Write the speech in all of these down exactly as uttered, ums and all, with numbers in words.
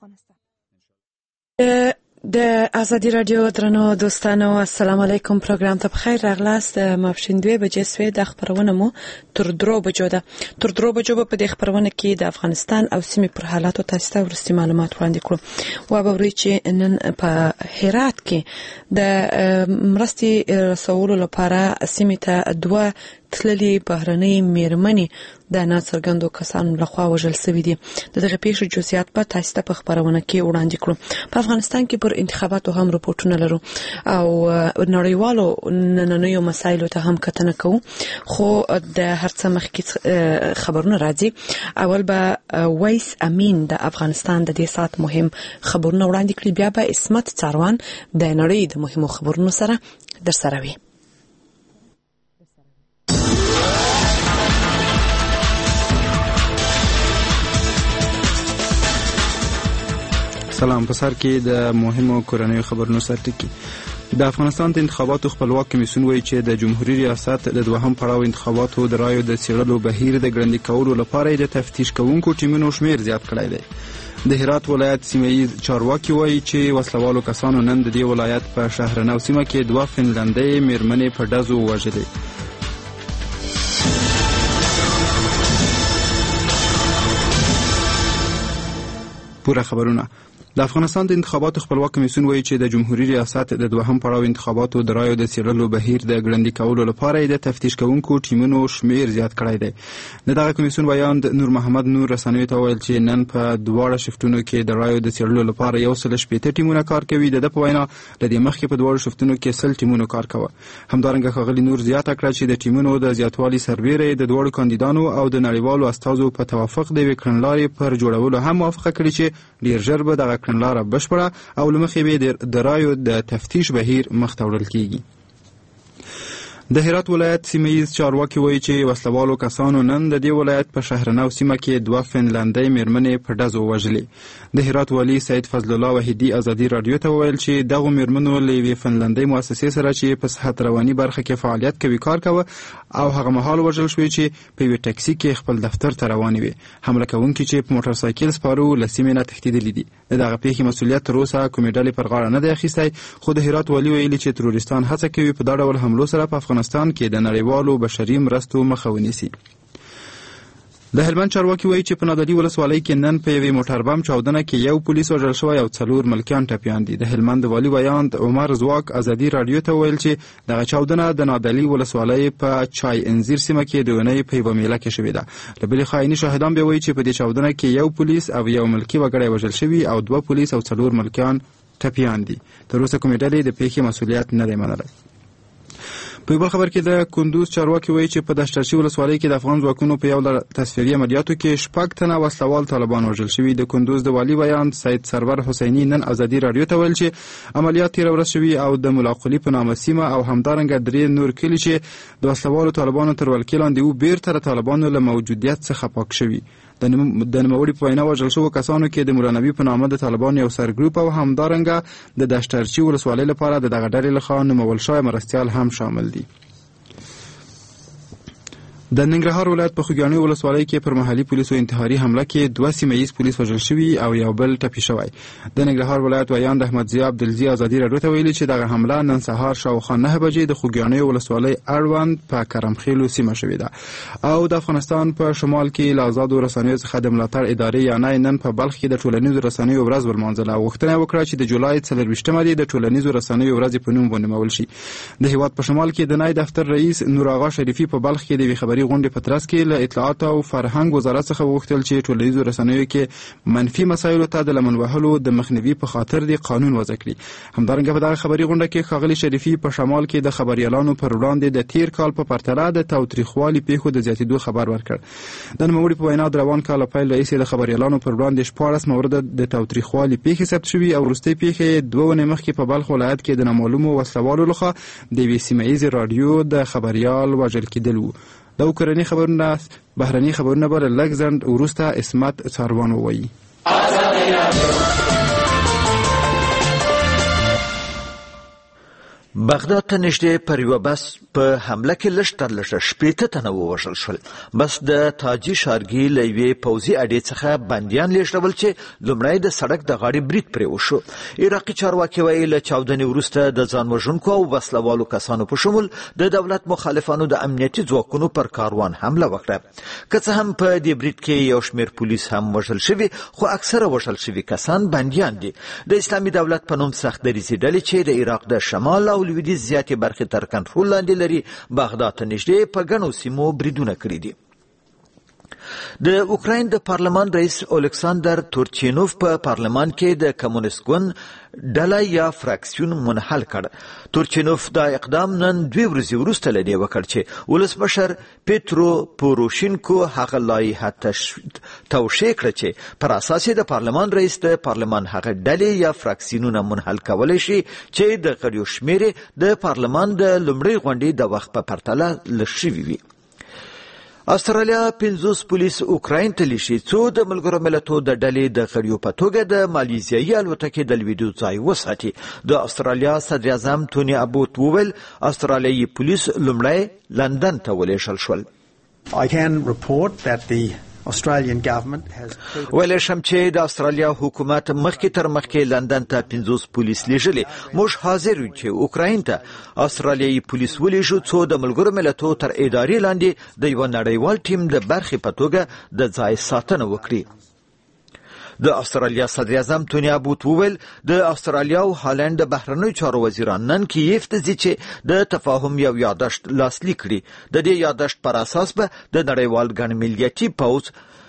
افغانستان. د ازادي رادیو درنو دوستانو السلام علیکم. پروګرام ته بخیر راغلاست. ماپښین دوه بجې سوې د خبرونه مو تر درو بجو ده تر درو بجو په دې خبرونه کې د افغانستان او سیمې پر حالاتو تاسو ته ورستي معلومات وړاندې کړو. و به وري چې نن په هرات کې د مرستي رسولو لپاره سیمې ته دوه تللي بهرنۍ میرمنې د ناڅرګندو کسانو لخوا وژل شوې دي. دغه پیښې جزئیات په تاسو ته په خبرونه کې وړاندې کړو. په افغانستان کې پر انتخاباتو هم رپورټونه لرو او نړیوالو نننیو مسایلو ته هم کتنه کوو، خو د هر څه مخکې خبرونه راځي. اول به ویس امین د افغانستان د دې سات مهم خبرونه وړاندې کړي، بیا به اسمت څاروان د نړۍ د مهمو خبرونو سره در سره وي. سلام. په سر کې د مهمو کورنیو خبرونو سره ټکی. د افغانستان د انتخاباتو خپلواک کمیسیون وایي چې د جمهوریت ریاست د دوهم پړاو انتخاباتو د رایو د څېړلو بهیر د ګړندي کولو لپاره د تفتیش کوونکو ټیمونو شمیر زیات کړی دی. د هرات ولایت سیمه‌ییز چارواکي وایي چې وسلوالو کسانو نن د دې ولایت په شهرنو سیمه کې دوه فنلندۍ میرمنې په ډزو ووژلې. پوره خبرونه. د افغانستان د انتخاباتو خپلواک کمیسیون وایي چې د جمهوریت ریاست د دوهم پړاو انتخاباتو د رایو د څېړلو بهیر د ګړندي کولو لپاره د تفتیش کوونکو ټیمونو شمیر زیات کړی دی. د دغه کمیسیون ویاند نور محمد نور رسنیو ته ویل چې نن په دواړه شفتونو کې د رایو د څېړلو لپاره یو سل شپېته ټیمونه کار کوي. د په وینا د دې مخکې په دواړو شفتونو کې سل ټیمونو کار کاوه. همدارنګه ښاغلي نور زیاته کړه چې د ټیمونو د زیاتوالي سربیره د دواړو کاندیدانو او د نړیوالو استازو په توافق د یوې کړنلارې پر جوړولو هم موافقه کړې چې ډیر ژر به دغه کړنلاره بشپړه او لمخې به د رایو د تفتیش بهیر مخ ته وړل کیږي. د هرات ولایت سیمه‌ییز چارواکي وایي چې وسلوالو کسانو نن د دې ولایت په شهرنو سیمه کې دوه فنلندۍ میرمنې په ډزو وژلې. د هرات والی سید فضل الله وحیدی ازادي رادیو ته ویل چې دغه میرمنو له یوې فنلندۍ مؤسسې سره چې په صحت رواني برخه کې فعالیت کوي کار کاوه او هغه مهال وژل شوې چې په یوه ټکسي کې خپل دفتر ته روانې وې. حمله کوونکي چې په موټر سایکل سپارو له سیمې نه تښتېدلي دي. دغه پیښې مسؤلیت تر اوسه کومې ډلې پر غاړه نه دی اخیستی، خو د هرات والی ویلي چې تروریستان هڅه کوي په دا ډول حملو سره په افغانستان کې د نړیوالو بشري مرستو مخه ونیسي. د هلمند چارواکي وایي چې په نادعلي ولسوالۍ کې نن په یوې موټر بم چاودنه کې یو پولیس وژل شوی او څلور ملکیان ټپیان دي. د هلمند والي ویاند عمر زواک ازادي رادیو ته ویل چې دغه چاودنه د نادعلي ولسوالۍ په چای انځیر سیمه کې د اونۍ په یوه میله کې شوې ده. له بلې خوا عیني شاهدان بیا وایي چې په دې چاودنه کې یو پولیس او یو ملکي وګړی وژل شوي او دوه پولیس او څلور ملکیان ټپیان دي. تر اوسه کومې ډلې د پیښې مسؤلیت نه دی منلی. په بل خبر کې د کندوز چارواکي وایي چې په دشترشي ولسوالۍ کې د افغان ځواکونو په یو تصفیري عملیاتو کې شپږ تنه وسلوال طالبان وژل شوي. د کندوز د والي ویاند سید سرور حسیني نن ازادي رادیو ته ویل چې عملیات تېره ورځ شوي او د ملاقلي په نامه سیمه او همدارنګه درې نور کلي چې د وسلوالو طالبانو تر ولکې لاندې وو بیرته د طالبانو له موجودیت څخه پاک شوي. د نوموړي په وینا وژل شوو کسانو کې د مولانبي په نامه د طالبانو یو سرګروپ او همدارنګه د دشترچي ولسوالۍ لپاره د دغه ډلې لخوا نومول شوی مرستیال هم شامل دي. د ننګرهار ولایت په خوږیاڼي ولسوالۍ کې پر محلي پولیسو انتحاري حمله کې دوه سیمه‌ییز پولیس وژل شوي او یو بل ټپي شوی. د ننګرهار ولایت ویاند احمد ضیا عبدالزي ازادي رادیو ته ویلي چې دغه حمله نن سهار شاوخوا نهه بجې د خوږیاڼي ولسوالۍ اړوند په کرمخیلو سیمه شوې ده. او د افغانستان په شمال کې له آزادو رسنیو څخه د ملاتړ ادارې یعنی نن په بلخ کې د ټولنیزو رسنیو ورځ ولمانځله او غوښتنه وکړه چې د جولای څلرویشتمه د ټولنیزو رسنیو ورځې په نوم ونومول شي. د هیواد په شمال کې د نای دفتر رئیس نور آغا شریفي په بلخ کې د یوې خبري غونډې په ترڅ کې له اطلاعات او فرهنګ وزارت څخه وغوښتل چې ټولنیزو رسنیو کې منفي مسایلو ته د لمن وهلو د مخنیوي په خاطر د قانون وضع کړي. همدارنګه په دغه خبري غونډه کې ښاغلي شریفي په شمال کې د خبريالانو پر وړاندې د تیر کال په پرتله د تاوتریخوالي پیښو د زیاتېدو خبر ورکړ. د نوموړي په وینا د روان کال پیل رئیس د خبريالانو پر وړاندې شپاړس مورد د تاوتریخوالي پیښې ثبت شوي او وروستۍ پیښې دوه ونې مخکې په بلخ ولایت کې د نامعلومو وسلوالو لخوا د یوې سیمه‌ییزې راډیو د خبريال وژل کېدل وو. د اوکراني خبرونه بهرني خبرونه به لږ ځنډ وروسته اسمت څاروان ووایي. بغداد ته نږدې پر یوه بس په حمله کې لږ تر لږه شپېته تنه ووژل شول. بس د تاجي ښارګي له یوې پوځي اډې څخه بندیان لېږدول چې لومړی د سړک د غاړې برید پرې وشو. عراقي چارواکي وایي له چاودنې وروسته د ځان وژونکو او وسلوالو کسانو په شمول د دولت مخالفانو د امنیتي ځواکونو پر کاروان حمله وکړه. که څه هم په دې برید کې یو شمېر پولیس هم وژل شوي، خو اکثره وژل شوي کسان بندیان دي. د اسلامي دولت په نوم سخت دریځي ډلې چې د عراق د شمال او لویدیځ زیاتې برخې تر کنټرول لاندې لري، بغداد ته نږدې په ګڼو سیمو بریدونه کړي دي. د اوکراین د پارلمان رئیس اولکساندر تورچینوف په پارلمان کې د کمونیست ګوند ډله یا فراکسیون منحل کړ. تورچینوف دا اقدام نن دوی ورځې وروسته له دې وکړ چې ولسمشر پیترو پوروشینکو هغه لایحه توشیح کړه چې پر اساس د پارلمان رئیس د پارلمان هغه ډلې یا فراکسیونونه منحل کولی شي چې د غړیو شمېر د پارلمان د لومړۍ غونډې د وخت په پرتله لږ شوي وي. استرالیا پنځوس پولیس اوکراین ته لیږي څو د ملګرو ملتونو د ډلې د غړیو په توګه د مالیزیایي الوتکې د لویدو ځای وساتي. د استرالیا صدر اعظم توني ابوت وویل استرالیایي پولیس لومړی لندن ته ولېږل شول. I can report that the Australian government has ویل شم چې د استرالیا حکومت مخکې تر مخکې لندن ته پنځوس پولیس لیږلي. موږ حاضر یو چې اوکراین ته استرالیایي پولیس ولېږو څو د ملګرو ملتونو تر ادارې لاندې د یو نړیوال ټیم د برخې په توګه د ځای ساتنه وکړي. د استرالیا صدر اعظم توني ابوت وویل د استرالیا او هالند د بهرنیو چارو وزیران نن کیف ته ځي چې د تفاهم یو یادښت لاسلیک کړي. د دې یادښت پر اساس به د نړیوال ګڼ ملیتي پوځ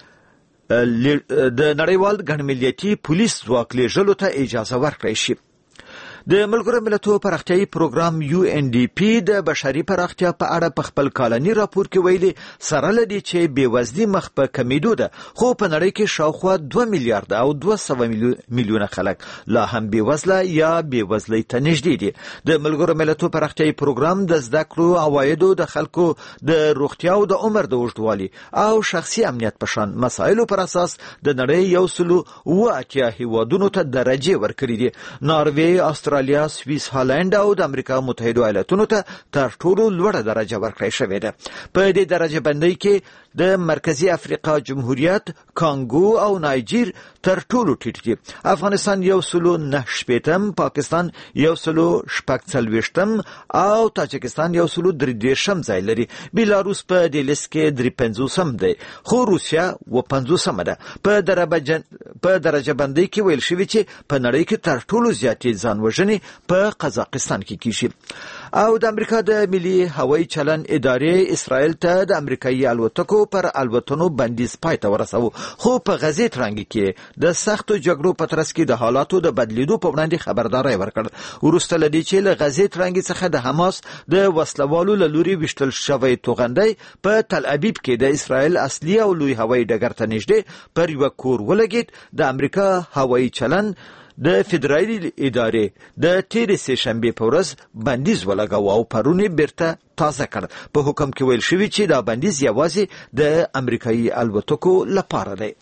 د نړیوال ګڼ ملیتي پولیس ځواک لیږلو ته اجازه ورکړی شي. د ملګرو ملتونو پراختیایي پروګرام یو ان ډي پی د بشري پراختیا په اړه په خپل کالني راپور کې ویلي سره لدی چې بېوزلي مخ په کمیدو ده، خو په نړۍ کې شاوخوا دوه میلیارده او دوه سوه میلیونه خلک لا هم بېوزله یا بېوزلۍ ته نږدې دي. د ملګرو ملتونو پراختیایي پروګرام د زده کړو، عوایدو، د خلکو د روغتیا او د عمر د اوږدوالي او شخصي امنیت په شان مسایلو پر اساس د نړۍ یو سلو اوه اتیا هیوادونو ته درجې ورکړي دي. ناروې، استرالیا، سویس، هالند او د امریکا متحده ایالاتونو ته تر ټولو لوړه درجه ورکړی شوې ده. په دې درجه بندۍ کې د مرکزی افریقا جمهوریت، کانګو او نایجیر تر ټولو ټیټ دي. افغانستان یو سلو نه شپېتم، پاکستان یو سلو شپږ څلوېښتم او تاجکستان یو سلو درې دېرشم ځای لري. بیلاروس په دې لیست کې درې پنځوسم دی، خو روسیه اووه پنځوسمه ده. په درجه بندۍ کې ویل شوي چې په نړۍ کې تر ټولو زیاتې ځانوژنې په قزاقستان کې کیږي. او د امریکا د ملي هوایي چلن ادارې اسرائیل ته د امریکایي الوتکو پر الوتنو بندیز پای ته ورساوه، خو په غزې ترنګ کې د سختو جګړو په ترڅ کې د حالاتو د بدلیدو په وړاندې خبرداری ورکړ. وروسته له دې چې له غزې ترنګ څخه د حماس د وسلوالو له لوري ویشتل شوی توغندی په تل ابیب کې د اسرائیل اصلي او لوی هوایي ډګر ته نږدې پر یوه کور ولګېد، د امریکا هوایي چلن د فدرالي ادارې د تیرې سه شنبې په ورځ بندیز ولګاوه او پرون یې بیرته تازه کړ. په حکم کې ویل شوي چې دا بندیز یوازې د امریکایي الوتکو لپاره دی.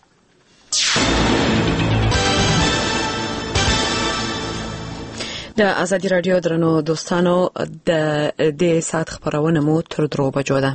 د ازادي راډیو درنو دوستانو د دې ساعت خبرونه مو تر درو بجو ده.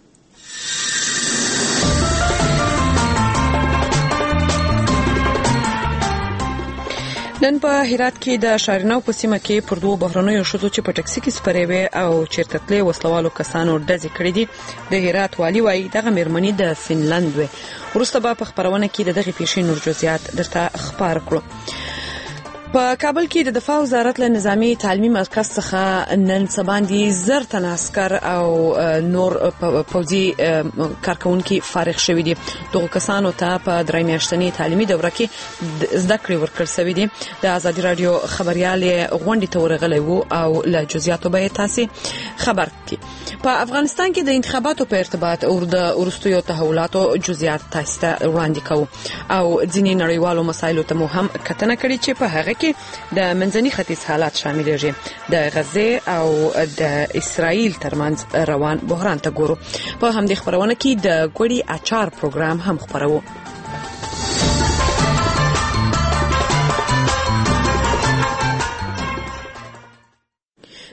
نن په هرات کې د شارناو په سیمه کې پر دوه بهرنیو ښځو چې په ټکسي کې سپرې وې او چیرته تلې وسلوالو کسانو ډزې کړې دي. د هرات والي وایي دغه مېرمنې د فنلند وې. وروسته به په خبرونه کې د دغې پیښې نور جزئیات درته خبر کړو. په کابل کې د دفاع وزارت له نظامی تعلیمي مرکز څخه نن سباندې زر تن عسكر او نور پوځي کارکونکي فارغ شوي دي. دغه کسانو ته په درې میاشتنۍ تعلیمي دوره کې زده کړې ورکړل شوې دي. د ازادي راډیو خبريال غونډې ته ورغلی وو او له جزئیاتو به تاسو خبر کړي. په افغانستان کې د انتخاباتو په ارتباط او د وروستیو تحولاتو جزئیات تاسو ته وړاندې کوو او ځینې نړیوالو مسایلو ته مو هم کتنه کړې چې په هغه کې د منځني ختیځ حالات شاملېږي. د غزې او د اسرائیل ترمنځ روان بحران ته ګورو. په همدې خبرونه کې د ګوړی اچار پروګرام هم خبرو.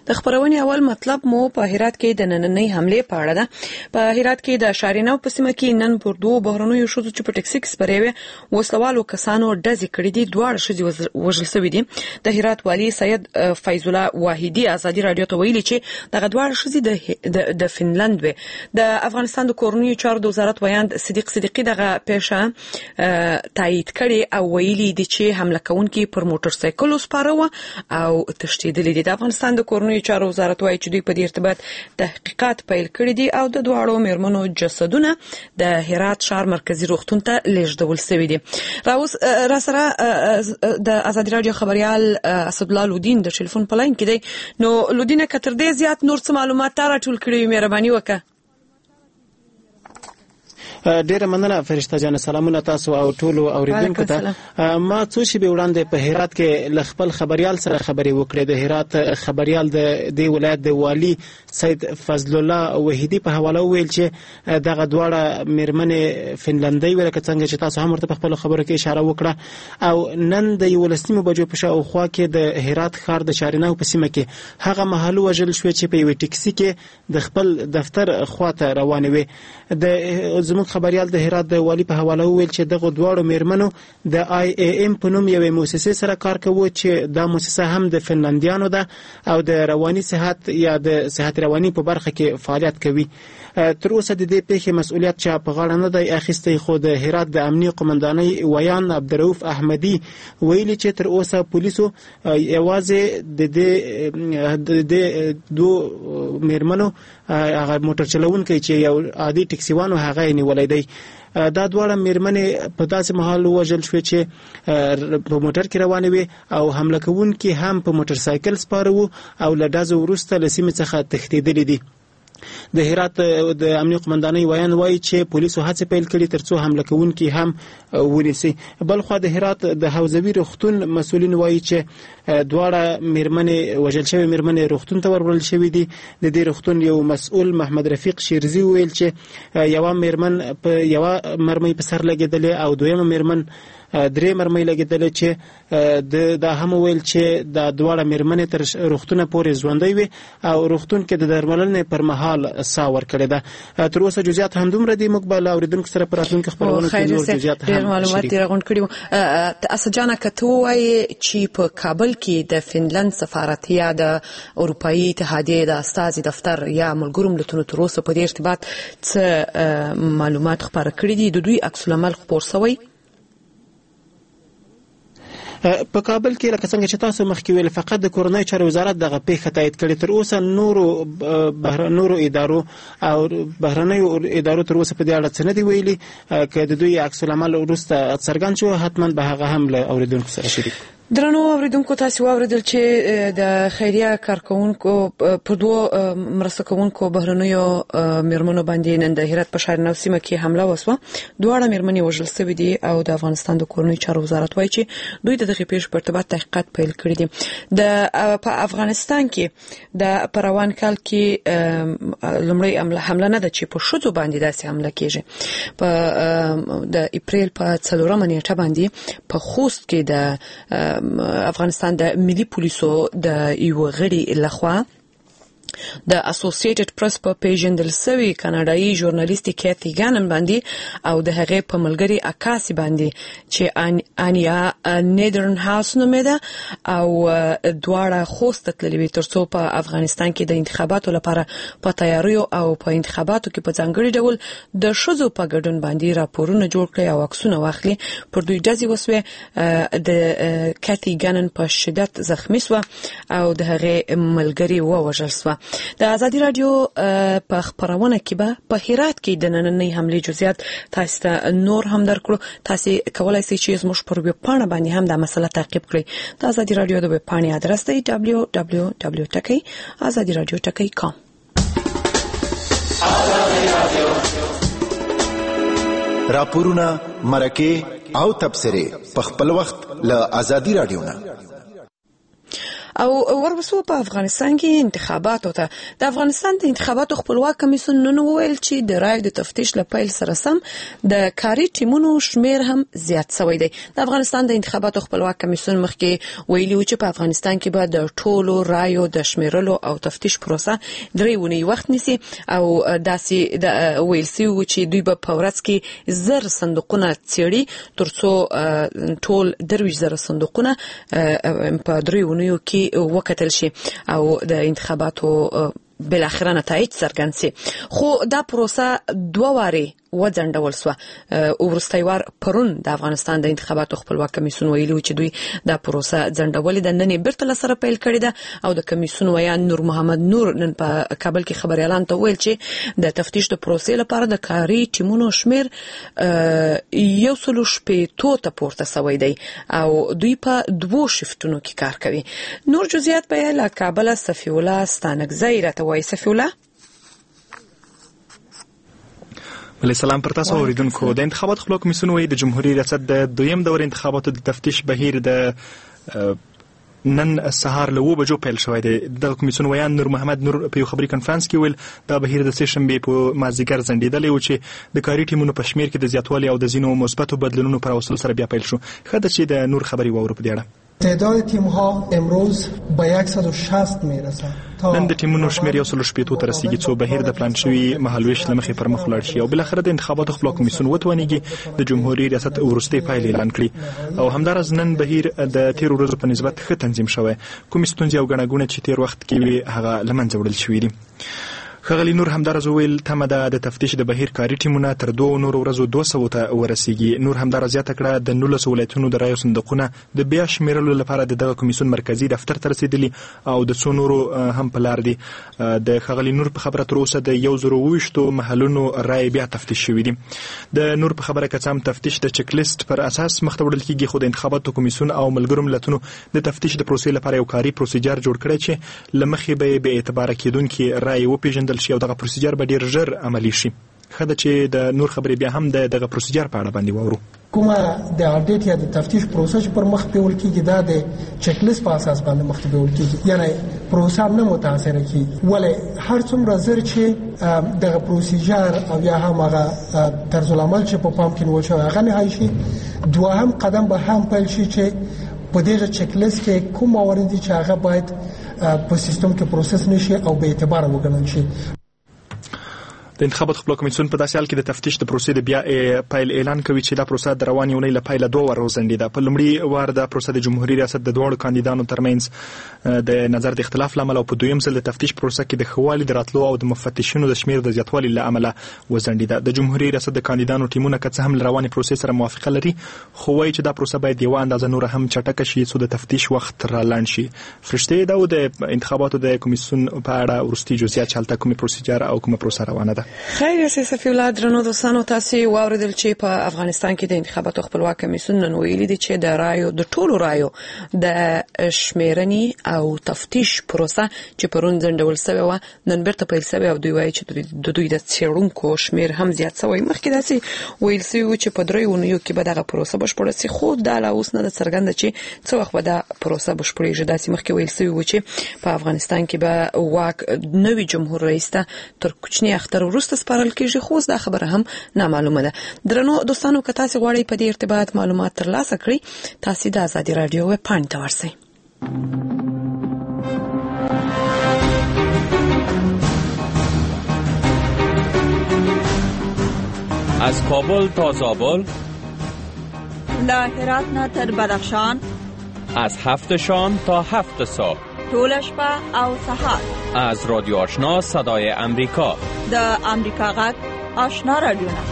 د خبرونې اول مطلب مو په هرات کې د نننۍ حملې په اړه ده. په هرات کې د شارینو په سیمه کې نن پر دوه بهرنیو شوزو چې په ټکسي کې سپریوي وسلوالو کسانو ډزې کړې دي. دواړه شوزي وژل شوي دي. د هرات والي سید فیض الله واحدی ازادي رادیو ته ویلي چې دغه دواړه شوزي د د فنلند وي. د افغانستان د کورنیو چارو د وزارت ویاند صدیق صدیقی دغه پیښه تایید کړي او ویلي دي چې حمله کوونکي پر موټر سایکل سپاره او تشدید دي. د افغانستان د کورنیو چارو وزارت وايي چې دوی په دې ارتباط تحقیقات پیل کړي دي او د دواړو میرمنو جسدونه د هرات ښار مرکزی روغتون ته لیږدول شوي دي. راوس را سره د ازادي رادیو خبريال اسد الله لودین د ټلیفون په لاین کې دی. نو لودینه کتر دې زیات نور څه معلومات راټول کړي مهرباني وکړه. ډیره مننه فرشته جان. سلامونه تاسو او ټولو اوریدونکو ته. ما څو شپې وړاندې په هرات کې ل خپل خبريال سره خبري وکړې. د هرات خبريال د د ولایت د والی سید فضل الله وحیدی په حواله ویل چې دغه دواړه میرمنې فنلندۍ ولکه څنګه چې تاسو هم ورته په خپل خبرو کې اشاره وکړه او نن د یولسمه بجو په شاوخوا کې د هرات ښار د شارینو په سیمه کې هغه محل وژل شو چې په یو ټکسي کې د خپل دفتر خواته روانه وي. د زموږ خبريال د هرات د والی په حواله ویل چې دغه دواړو میرمنو د آی ای ام په نوم یوه مؤسسه سره کار کوي چې دا مؤسسه هم د فنلندیانو ده او د رواني صحت یا د صحت رواني په برخه کې فعالیت کوي. تر اوسه د دې پیښې مسؤلیت چې په غاړه نه دی اخیستی، خو د هرات د امنیه قومندانۍ ویان عبدالرؤف احمدي ویلي چې تر اوسه پولیسو یوازې د دې د دوه میرمنو هغه موټر چلوونکي چې یو عادي ټکسیوان هغه نیولای دی. دا دواړه میرمنې په داسې محل وژل شوې چې په موټر کې روانې وي او حمله کوونکي هم په موټر سایکل سپاره وو او له ډزو وروسته له سیمې څخه تښتېدلي دي. د هرات د امنیه قومندانۍ ویان وایي چې پولیسو هڅې پیل کړي ترڅو حمله کوونکي هم ونیسي. بلخوا د هرات د حوزوي روغتون مسؤلین وایي چې دواړه میرمنې وژل شوې میرمنې روغتون ته ورول شوې دي. د دې روغتون یو مسؤل محمد رفیق شیرزي ویل چې یو میرمن په یو مرمۍ په سر لګېدلې او دویمه میرمن درې مرمۍ لګېدلې چې د دا هم ویل چې دا دواړه میرمنې تر روغتونه پورې ژوندۍ وي او روغتون کې د درملنې پر مهال سا ورکړې ده. تر اوسه جزئیات هم دومره دي. موږ به له اوریدونکو سره په راتلونکي خپرونو کې نور جزئیات هم معلومات راغونډ کړي. اسد جان کته وایي چې په کابل کې د فنلند سفارت یا د اروپאי اتحادیه د استازي دفتر یا ملګرو ملتونو تر اوسه په دې ارتباط څه معلومات خبره کړي دي. د دوی عکس العمل خبر شوی په کابل کې لکه څنګه چې تاسو مخکې ویل فقط د کورنۍ چارو وزارت دغه پیښه تایید کړې. تر اوسه نورو بهرنیو ادارو او بهرنیو ادارو تر اوسه په دې اړه څه نه دی ویلي. که د دوی عکس العمل وروسته څرګند شو حتما به هغه هم له اوریدونکو سره شریک. درنو اوریدونکو تاسو واوریدل چې د خیریه کارکونکو په دوه مرسته کوونکو بهرنیو میرمنو باندې نن د هرات په شارینو سیمه کې حمله وسوه. دواړه میرمنې وژل شوې دي او د افغانستان د کورنیو چارو وزارت وایي چې دوی د دغه پیښې په ارتباط تحقیقات پیل کړي دي. د په افغانستان کې د پروان کال کې لومړی حمله نه ده چې په شوزو باندې داسې حمله کیږي. په د اپریل په څلورمه نیټه باندې په خوست کې د افغانستان د ملي پولیسو د یو غړي لخوا د اسوسییټډ پریس په پیژندل سوي کاناډایي ژورنالیست کیتی ګانن باندې او د هغې په ملګری اکاسي باندې چې انیا نیدرن هاوس نومې ده او دواړه خوست تللي وي ترڅو په افغانستان کې د انتخاباتو لپاره په تیاریو او په انتخاباتو کې په ځانګړي ډول د ښځو په ګډون باندې راپورونه جوړ کړي او عکسونه واخلي. پر دوی ډزې وسوې. د کیتی ګانن په شدت زخمی شو او د هغې ملګری ووژل شو. د ازادي رادیو په خبرونه کې به په هرات کې د نننۍ حملې جزئیات تاسو ته نور هم درکړو. تاسو کولای شئ چې زموږ پر ویب پاڼه باندې هم دا مسله تعقیب کړئ. د ازادي رادیو د ویب پاڼې ادرس دی دبلیو دبلیو دبلیو ټکی ازادي رادیو ټکی کام. راپورونه مرکه او تبصره په خپل وخت له ازادي رادیو نه. او ورسو په افغانستان کې انتخابات وته د افغانستان د انتخاباتو خپلواک کمیسیون نن ویل چې د رای د تفتیش لپاره سره سم د کاري ټیمونو شمیر هم زیات شوی دی. د افغانستان د انتخاباتو خپلواک کمیسیون مخکې ویلي و چې په افغانستان کې به د ټولو رایو د شمیرلو او تفتیش پروسه درې ونې وخت نیسي او داسې د ویل سی و چې دوی به په ورځ کې زر صندوقونه څېړي ترڅو ټول درویش زر صندوقونه په درې ونیو کې وکتل شي او د انتخاباتو بل اخره نتایج څرګند شي. خو دا پروسه دوه واري وځنډول شو. ورستۍ وار پرون د افغانستان د انتخاباتو خپلواک کمیسیون ویلي چې دوی دا پروسه ځنډولې ده. نن بیرته لسره پیل کړې ده او د کمیسیون ویان نور محمد نور نن په کابل کې خبري اعلان ته ویل چې د تفتیش د پروسې لپاره د کاري ټیمونو شمیر یو سلو شپېتو ته پورته شوی دی او دوی په دوو شفتونو کې کار کوي. نور جزئیات به له کابل صفی الله ستانکزی راته وایي. صفی الله بله سلام پر تاسو اوریدونکو. د انتخابات خپلواک کمیسیون وایي د جمهوریت ریاست د دویم دور انتخاباتو د تفتیش بهیر د نن سهار له اوه بجو پیل شوی دی. د کمیسیون ویان نور محمد نور په یو خبري کنفرانس کې ویل دا بهیر د سه شنبې په مازدیګر ځنډېدلی و چې د کاري ټیمونو په شمیر کې د زیاتوالي او د ځینو مثبتو بدلونونو پر وسیله سره بیا پیل شو. ښه ده چې د نور خبري واورو په دې اړه. تعداد تیم‌ها امروز به صد و شصت میرسه. نن د ټیمونو شمیر یو سل شپېتو ته رسیږي څو بهیر د پلان شوي مهالویش له مخې پر مخ ولاړ شي او بل اخر د انتخاباتو خپلواک کمیسیون وتوانیږي د جمهوریت ریاست وروستي پایلې اعلان کړي او همدارس نن بهیر د تیر ورځو په نسبت ښه تنظیم شوی. کوم ستونزې او ګڼهګونه چې تیر وخت کې وي هغه لمنځه وړل شوي دي. ښاغلي نور همدارس ویل تمه ده د تفتیش د بهیر کاري ټیمونه تر دوه نورو ورځو دوه سوو ته ورسیږي. نور همدارس زیاته کړه د نولسو ولایتونو د رایو صندوقونه د بیا شمیرلو لپاره د دغه کمیسیون مرکزي دفتر ته رسیدلي او د څو نورو هم په لار دي. د ښاغلي نور په خبره تر اوسه د یو زرو اوویشتو محلونو رای بیا تفتیش شوي دي. د نور په خبره که څه هم تفتیش د چک لیست پر اساس مخته وړل کیږي خو د انتخاباتو کمیسیون او ملګرو ملتونو د تفتیش د پروسې لپاره یو کاري پروسیجر جوړ کړی چې له مخې به بې اعتباره کېدونکي رای وپېژندل شي او دغه پروسیجر به ډیر ژر عملی شي. ښه ده چې د نور خبرې بیا هم د دغه پروسیجر په اړه باندې واورو. کومه د اډیټ یا د تفتیش پروسه چې پر مخ پیول کیږي دا د چک لیست په اساس باندې مخ پیول کیږي یعنی پروسه نه متاثر کیږي ولې هر څومره زر چې دغه پروسیجر او یا هم هغه طرز العمل چې په پام کې نیول شوی هغه نه شي دوهم قدم به هم پیل شي چې په دغه چک لیست کې کوم موارد چې هغه باید په سیستم کې پروسس نشي او به اعتبار وګڼل شي. د انتخاباتو خپلواک کمیسیون په داسې حال کې د تفتیش د پروسې د بیا پیل اعلان کوي چې دا پروسه د روانې اونۍ له پیله دوه واره وځنډېده. په لومړي وار دا پروسه د جمهوریت ریاست د دواړو کاندیدانو ترمنځ د نظر د اختلاف له امله او په دویم ځل د تفتیش پروسه کې د ښه والي د راتلو او د مفتشینو د شمیر د زیاتوالي له امله وځنډېده. د جمهوریت ریاست د کاندیدانو ټیمونه که څه هم له روانې پروسې سره موافقه لري خو وایي چې دا پروسه باید یوه اندازه نوره هم چټکه شي څو د تفتیش وخت را لنډ شي. فرشتې دا و د انتخاباتو د کمیسیون په اړه وروستي جزئیات چې هلته کومې پروسیجر او کومه پروسه روانه ده. خیر صفی الله درنو دوستانو تاسو واوریدل چې په افغانستان کې د انتخاباتو خپلواک کمیسیون نن ویلي دي چې د رایو د ټولو رایو د شمیرنې او تفتیش پروسه چې پرون ځنډول شوی و نن بیرته پیل شوی او دوی وایي چې د دوی د څېړونکو شمیر هم زیات شوی. مخکې داسې ویل شوی و چې په درې ونیو کې به دغه پروسه بشپړه شي خو دا لا اوس نه ده څرګنده چې څه وخت به دا پروسه بشپړېږي. داسې مخکې ویل شوی و چې په افغانستان کې به واک نوي جمهور رئیس ته تر کوچني اختر وروسته سپارل کېږي خو دا خبره هم نامعلومه ده. درنو دوستانو که تاسو غواړئ په دې ارتباط معلومات ترلاسه کړئ تاسو د آزادي رادیو ویب پاڼې ته ورشئ. از کابل تا زابل، له هرات نه تر بدخشان، از هفت شام تا هفت صبح، طول شپه او سهار، از رادیو آشنا صدای امریکا، د امریکا غږ آشنا رادیو نه.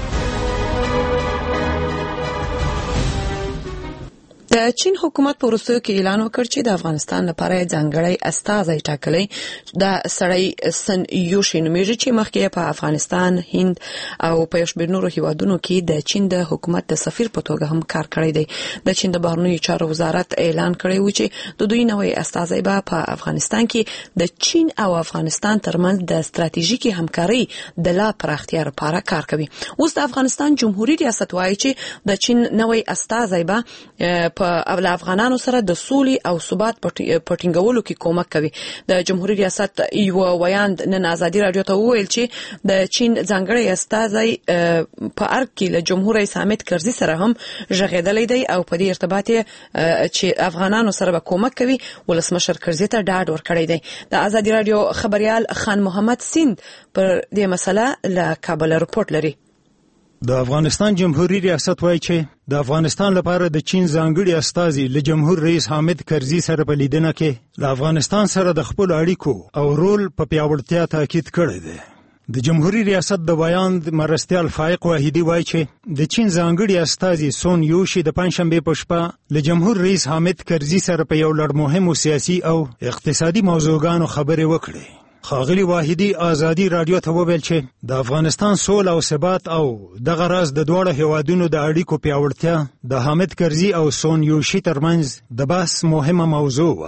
د چین حکومت په وروستیو کې اعلان وکړ چې د افغانستان لپاره ځانګړی استازی ټاکلی. دا سړی سن یوشي نومیږي چې مخکې په افغانستان، هند او په یو شمېر نورو هیوادونو کې د چین د حکومت د سفیر په توګه هم کار کړی دی. د چین د بهرنیو چارو وزارت اعلان کړی و چې د دوی نوی استازی به په افغانستان کې د چین او افغانستان ترمنځ د ستراتیژیکي همکارۍ د لا پراختیا لپاره کار کوي. اوس د افغانستان جمهوریت ریاست وایي چې د چین نوی استازی به په په افغانانو سره د سولې او ثبات پټینګولو کې کومک کوي. د جمهوریت ریاست یو ویاند نن آزادي رادیو ته وویل چې د چین ځانګړی استازی په ارګ کې له جمهور رئیس حامد کرزي سره هم ژغېدلی دی او په دې ارتباط چې افغانانو سره به کومک کوي ولسمشر کرزي ته ډاډ ورکړی دی. د آزادي رادیو خبريال خان محمد سیند پر دې مسله له کابل رپورټ لري. د افغانستان جمهوریت ریاست وایي چې د افغانستان لپاره د چین ځانګړي استازي له جمهور رئیس حامد کرزي سره په لیدنه کې د افغانستان سره د خپل اړیکو او رول په پیاوړتیا تاکید کړی دی. د جمهوریت ریاست د ویاند مرستیال فائق واحدی وایي چې د چین ځانګړي استازي سون یوشي د پنځشنبه په شپه له جمهور رئیس حامد کرزي سره په یو لړ مهمو سیاسي او اقتصادي موضوعګانو خبرې وکړې. خاغلی واحدی آزادی رادیو ته وویل چې د افغانستان سول او ثبات او دغه راز د دوړو هیوادونو د اړیکو پیاوړتیا د حامد کرزي او سون یوشي ترمنځ د بحث مهمه موضوع و.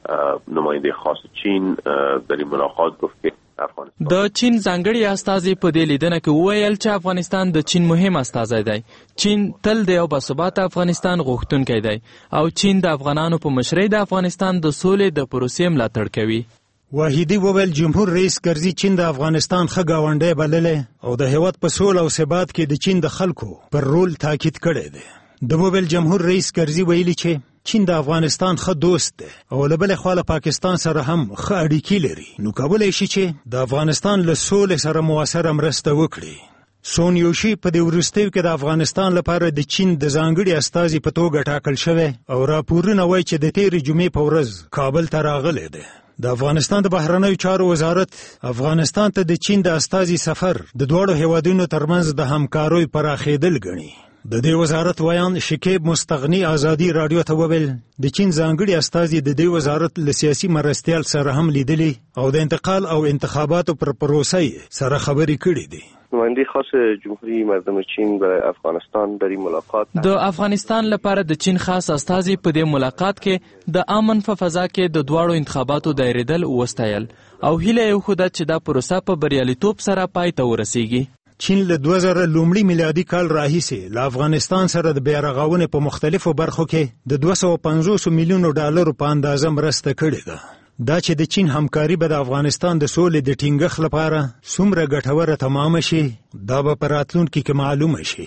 نماینده خاص چین در این ملاقات گفت که د چین ځانګړي استازي په دې لیدنه کې وویل چې افغانستان د چین مهم استازی دی. چین تل د یو باثباته افغانستان غوښتونکی دی او چین د افغانانو په مشرۍ د افغانستان د سولې د پروسې ملاتړ کوي. واحدی وویل جمهور رئیس کرزي چین د افغانستان ښه ګاونډی بللی او د هیواد په سوله او ثبات کې د چین د خلکو پر رول تاکید کړی دی. د وویل جمهور رئیس کرزي ویلي چې چین د افغانستان ښه دوست دی او له بلې خوا له پاکستان سره هم ښه اړیکې لري، نو کولی شي چې د افغانستان له سولې سره موثره مرسته وکړي. سون یوشي په دې وروستیو کې د افغانستان لپاره د چین د ځانګړي استازي په توګه ټاکل شوی او راپورونه وایي چې د تېرې جمعې په ورځ کابل ته راغلی دی. د افغانستان د بهرنیو چارو وزارت افغانستان ته د چین د استازي سفر د دواړو هیوادونو ترمنځ د همکاریو پراخېدل ګڼي. د دې وزارت ویان شکیب مستغنی آزادی رادیو ته وویل د چین ځانګړي استازي د دې وزارت له سیاسي مرستیال سره هم لیدلي او د انتقال او انتخاباتو پر پروسې سره خبرې کړې دي. نماینده خاص جمهوری مردم چین برای افغانستان در این ملاقات د افغانستان لپاره د چین خاص استازي په دې ملاقات کې د امن په فضا کې د دواړو انتخاباتو دایریدل وستایل او هیله یې وښوده چې دا پروسه په بریالیتوب سره پای ته ورسیږي. چین له دوه زره لومړي میلادي کال راهیسې له افغانستان سره د بیارغونې په مختلفو برخو کې د دوه سوه پنځوس میلیونو ډالرو په اندازه مرسته کړې ده. دا چې د چین همکاري به د افغانستان د سولې د ټینګښت لپاره څومره ګټوره تمامه شي دا به په راتلونکي کې معلومه شي.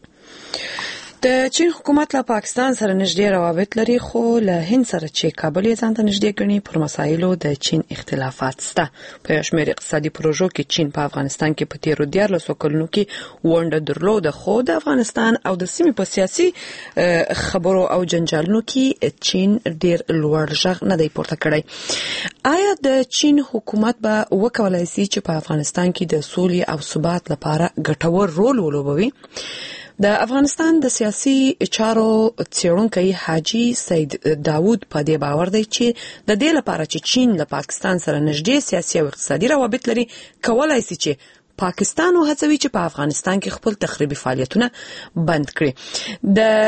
د چین حکومت له پاکستان سره نږدې روابط لري خو له هند سره چې کابل یې ځان ته نږدې ګڼي پر مسایلو د چین اختلافات شته. په یو شمېر اقتصادي پروژو کې چین په افغانستان کې په تیرو دیارلسو کلونو کې ونډه درلوده خو د افغانستان او د سیمې په سیاسي خبرو او جنجالونو کې چین ډېر لوړ غږ نه دی پورته کړی. آیا د چین حکومت به وکولای شي چې په افغانستان کې د سولې او ثبات لپاره ګټور رول ولوبوي؟ د افغانستان د سیاسي چارو څېړونکی حاجی سید داوود په دې باور دی چې د دې لپاره چې چین له پاکستان سره نږدې سیاسي او اقتصادي روابط لري کولای شي چې پاکستان وهڅوي چې په افغانستان کې خپل تخریبي فعالیتونه بند کړي.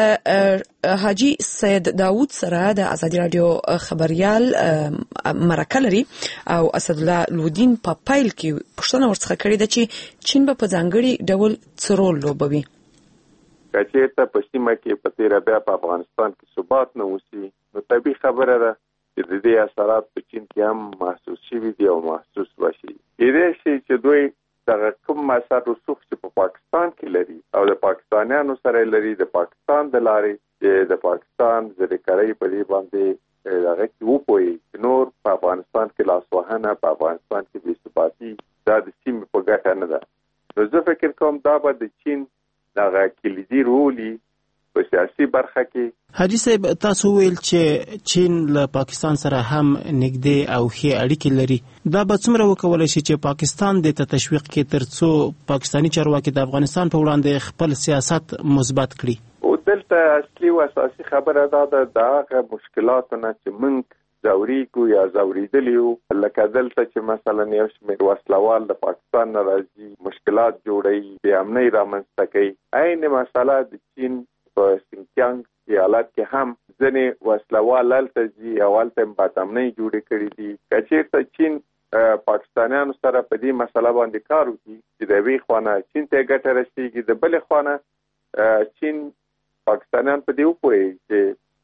د حاجی سید داوود سره د آزادي رادیو خبريال مرکه لري او اسد الله لودین په پایل کې پښتنه ورڅخه کړې ده چې چین به په ځانګړي ډول څه رول لوبوي. کچېرته په سیمه کې په تیر بیا په افغانستان کې ثبات نه وسی نو طبيعي خبره ده چې د دې اثرات په چین کې هم محسوس شوي دي او محسوس وشي. دې شي چې دوی دغه کوم اثر رسوخ چې په پاکستان کې لري او د پاکستانیانو سره لري د پاکستان د لارې چې د پاکستان ځکه‌کړی په دې باندې دغه کې وپوي چې نور په افغانستان کې لاسوهنه په افغانستان کې بې ثباتي دا د سیمې په ګټه نه ده. نو زه فکر کوم دا به د چین دغه کلیدي رولي په سیاسي برخه کې. حاجی صاحب تاسو ویل چې چین له پاکستان سره هم نږدې او ښې اړیکې لري. دا به څومره وکولای شي چې پاکستان د تشویق کې ترڅو پاکستانی چارواکي د افغانستان په وړاندې خپل سیاست مثبت کړي؟ او دلته اصلي او اساسي خبره دا ده د هغه مشکلاتونه چې موږ زوريګو یا زوریدلیو لکه دلته چې مثلا یو شمېر وسلوال د پاکستان نه راځي مشکلات جوړوي بې امنۍ رامنځته کوي. عین مسله د چین په سینکیانګ ایالت کې هم ځینې وسلوال هلته ځي او هلته بد امنۍ جوړې کړي دي. که چېرته چین پاکستانیانو سره په دې مسله باندې کار وکړي چې د یوې خوا نه چین ته ګټه رسېږي د بلې خوا نه چین پاکستانیان په دې وپوهېږي چې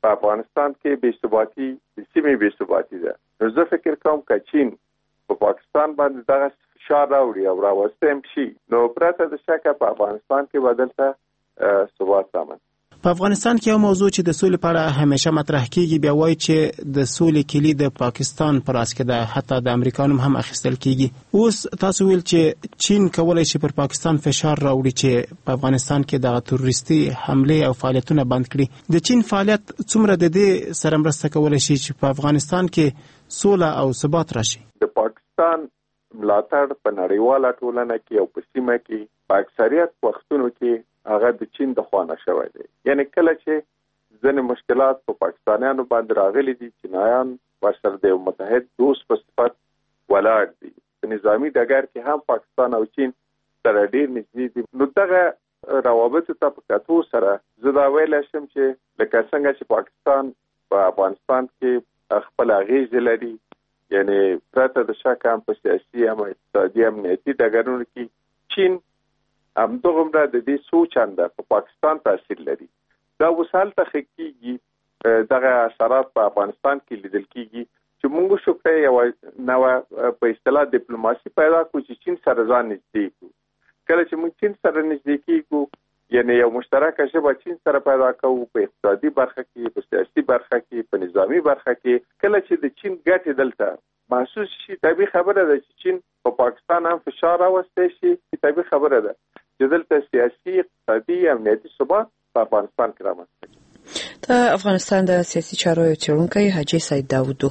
په افغانستان کې بې ثباتي د سیمې بې ثباتي ده. نو زه فکر کوم چې چین په پاکستان باندې دغه فشار راوړي او راوستي هم شي نو پرته د شکه په افغانستان کې بدلته ثبات رامن. په افغانستان کې یو موضوع چې د سولې په اړه همیشه مطرح کیږي بیا وایي چې د سولې کلي د پاکستان پر اس کې ده، حتی د امریکا نوم هم اخیستل کیږي. اوس تاسو ویل چې چین کولای شي پر پاکستان فشار راوړي چې په افغانستان کې د تروریستي حمله او فعالیتونه بند کړي. د چین فعالیت څومره د دې سره مرسته کولای شي چې په افغانستان کې سوله او ثبات راشي؟ د پاکستان ملاتړ په نړیواله ټولنه کې او په سیمه کې په اکثریت وختونو کې هغه د چین د خوانه شوی دی. یعنی کله چې ځینې مشکلات په پاکستانیانو باندې راغلي دي، چینایان ورسره د یو متحد دوست په صفت ولاړ دي. په نظامی ډګر کې هم پاکستان او چین سره ډېر نږدې دي. نو دغه روابطو ته په کتو سره زه دا ویلی شم چې لکه څنګه چې پاکستان په افغانستان کې خپل اغېزې لري، یعنی پرته د شک هم په سیاسي هم اقتصادي امنیتي ډګرونو کې چین همدغومره د دې سوچ انده په پاکستان تاثیر لري. دا اوس هلته ښه کېږي، دغه اثرات په افغانستان کې لیدل کېږي چې موږ شو کړی یوه نوه په اصطلاح ډیپلوماسي پیدا کړو چې چین سره ځان نږدې کړو. کله چې موږ چین سره نږدې کېږو، یعنی یو مشترکه ژبه چین سره پیدا کوو په اقتصادي برخه کې، په سیاسي برخه کې، په نظامي برخه کې. کله چې د چین ګټې دلته محسوس شي، طبیعي خبره ده چې چین په پاکستان هم فشار راوستی شي. طبیعي خبره ده چې دلته سیاسي، اقتصادي، امنیتي ثبات په افغانستان کې رامنځته شي. د افغانستان د سیاسي چارو څېړونکی حاجي سید داودو.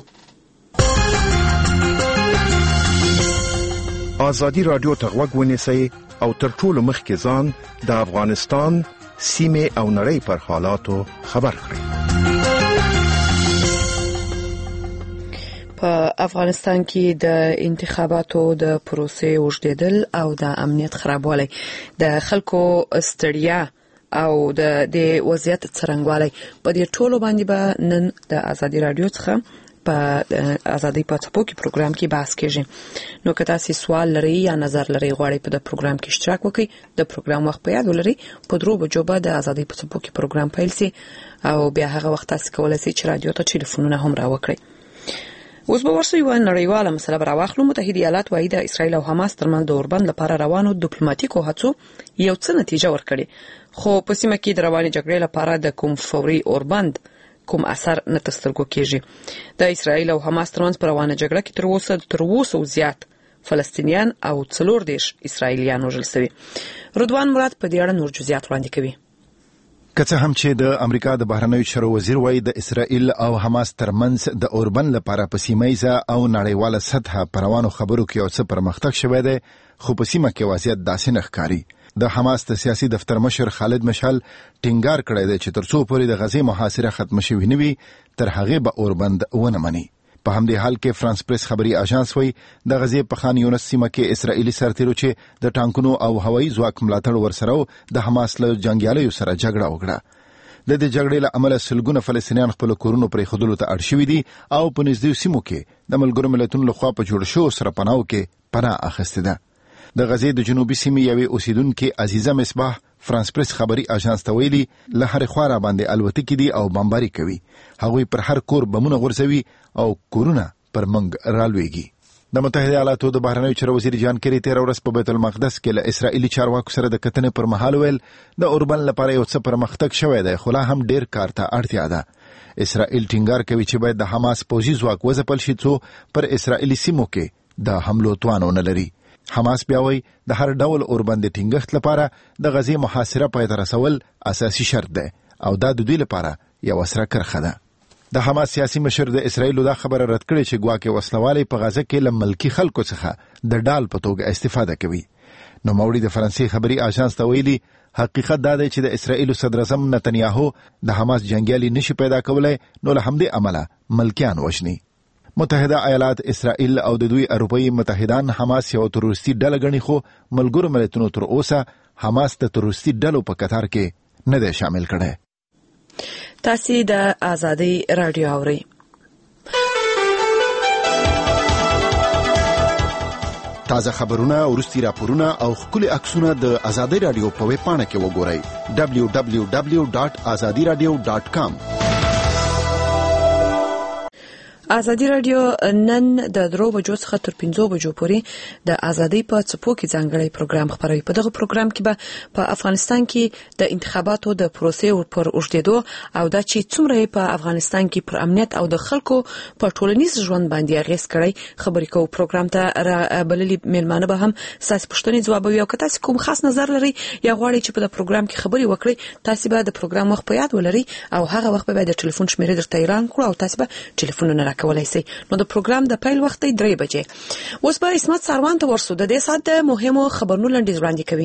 ازادي رادیو ته غوږ ونیسئ او تر ټولو مخکې ځان د افغانستان سیمې او نړۍ پر حالاتو خبر کړئ. په افغانستان کې د انتخاباتو د پروسې اوږدېدل او د امنیت خرابوالی، د خلکو ستړیا او د د وضعیت څرنګوالی په دې ټولو باندې به نن د ازادي رادیو څخه په ازادي په څپو کې پروګرام کې بحث کېږي. نو که تاسو سوال لرئ یا نظر لرئ غواړئ په د پروګرام کې اشتراک وکړئ، د پروګرام وخت په یاد ولرئ. په درو بجو به د ازادي په څپو کې پروګرام پیل شي او بیا هغه وخت تاسو کولای شئ چې رادیو ته ټلیفونونه هم راوکړئ. اوس به ورسره یو نړیواله مسله براواخلو. متحده ایالات وايي د اسرایل او حماس ترمنځ د اوربند لپاره روانو ډیپلوماټیکو هڅو یو څه نتیجه ورکړي، خو په سیمه کې د روانې جګړې لپاره د کوم فوري اوربند کوم اثر نه تسترګو کېږي. د اسرایل او حماس ترمنځ په روانه جګړه کې تر اوسه تر اوسه زیات فلسطینیان او څلور دیش اسرایلیان وژل شوي. رضوان مراد په دې اړه نور جزئیات وړاندې کوي. که څه هم چې د امریکا د بهرنیو چارو وزیر وايي د اسرائیل او حماس ترمنځ د اوربند لپاره په سیمایي او نړیواله سطح پر روانو خبرو کې یو څه پرمختګ شوی دی، خو په سیمه کې وضعیت داسې نه ښکاري. د حماس د سیاسي دفتر مشر خالد مشعل ټینګار کړی دی چې تر څو پورې د غزې محاصره ختم شوې نه وي تر هغې به اوربند ونه مني. په همدې حال کې فرانس پریس خبري اژانس وایي د غزې په خان یونس سیمه کې اسرائیلي سرتیرو چې د ټانکونو او هوایي ځواک ملاتړ ورسره د حماس له جنگیالیو سره جګړه وکړه. د دې جګړې له امله سلګونه فلسطینیان خپل کورونو پرې خودلو ته اړ شوي دي او په نږدې سیمو کې د ملګرو ملتونو لخوا په جوړ شوو سرپناو کې پناه اخیستې ده. د غزې د جنوبي سیمې یوې اوسیدونکې عزیزه مصباح فرانس پریس خبري اژانس ته ویلي له هرې خوا را باندې الوتکې دي او بمباري کوي. هغوی پر هر کور بمونه غورځوي او کورونه پر منګ رالويږي. د متحده ایالاتو د بهرنیو چارو وزیر جان کری تیر ورځ په بیت المقدس کې له اسرائیلي چارواکو سره د کتنې پر مهال ویل د اوربند لپاره یو څه پرمختګ شوی دی، خو لا هم ډیر کار ته اړتیا ده. اسرائیل ټینګار کوي چې باید د حماس پوځي ځواک وځپل شي څو پر اسرائیلي سیمو کې د حملو توان ونه لري. حماس بیا وایي د هر ډول اوربند ټینګښت لپاره د غزې محاصره پای ته رسول اساسي شرط دی او دا د دوی لپاره یو سره کرخه ده. د حماس سیاسي مشر د اسرائیل دا خبره رد کړې چې ګواکې وسلوالي په غزه کې له ملکی خلکو څخه د ډال په توګه استفاده کوي. نو موري د فرانسې خبري اژانس ته ویلي حقیقت دا دی چې د اسرائیل صدر اعظم نتنیاهو د حماس جنگیالي نشي پیدا کولای، نو له همدې عمله ملکیان وژني. متحده ایالات اسرائیل او د دوی اروپایي متحدان حماس یو تروریستي ډله ګڼي، خو ملګرو ملتونو تر اوسه حماس د تروریستي ډلو په کتار کې نه دی شامل کړی. تاسو د ازادي رادیو اورئ. تازه خبرونه، ورستي راپورونه او خولي عکسونه د ازادي رادیو په ویب پاڼه کې وګورئ دبلیو دبلیو دبلیو ډاټ ازادي رادیو ډاټ کام. ازادي رادیو نن د درو بجو څخه تر پنځو بجو پورې د ازادي په څپو کې ځانګړی پروګرام خبروي. په دغه پروګرام کې به په افغانستان کې د انتخاباتو د پروسې پر اوږدېدو او د چې څومره په افغانستان کې پر امنیت او د خلکو په ټولنیز ژوند باندې اغیز کړی خبرې کوو. پروګرام ته بللي میلمانه به هم ساس پښتني ځوابوي او که تاسو کوم خاص نظر لري یا غواړئ چې په د پروګرام کې خبرې وکړئ تاسو به د پروګرام وخت په یاد ولرئ او هغه وخت به د ټلیفون شمیرې درته اعلان کړو او تاسو به ټلیفونونه راکولای شئ. نو د پروګرام د پیل وخت دی درې بجې. اوس به اسمت سروان ته ورسو د دې ساعت د مهمو خبرونو لنډیز وړاندې کوي.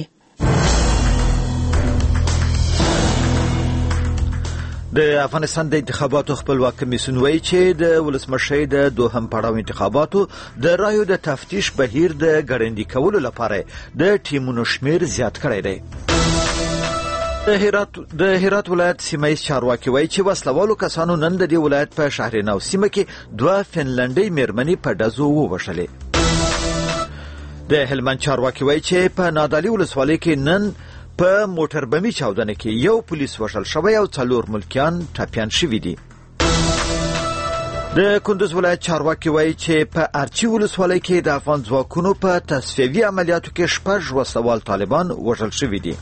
د افغانستان د انتخاباتو خپلواک کمیسیون وایي چې د ولسمشر د دوهم پړاو انتخاباتو د رایو د تفتیش بهیر د ګړندي کولو لپاره د ټیمونو شمیر زیات کړی دی. د هرات د هرات ولایت سیمایي چارواکي وایي چې وسلوالو کسانو نن د دې ولایت په شهر نو سیمه کې دوه فنلنډي میرمنې په دزو ووشلې. د هلمند چارواکي وایي چې په نادالي ولسوالۍ کې نن په موټر بمي چاودنه کې یو پولیس وشل شوی او څلور ملکیان ټاپیان شوي دي. د کندوز ولایت چارواکي وایي چې په ارچی ولسوالۍ کې د افغان ځواکونو په تصفیوي عملیاتو کې شپږ وسوال طالبان وژل شوي دي.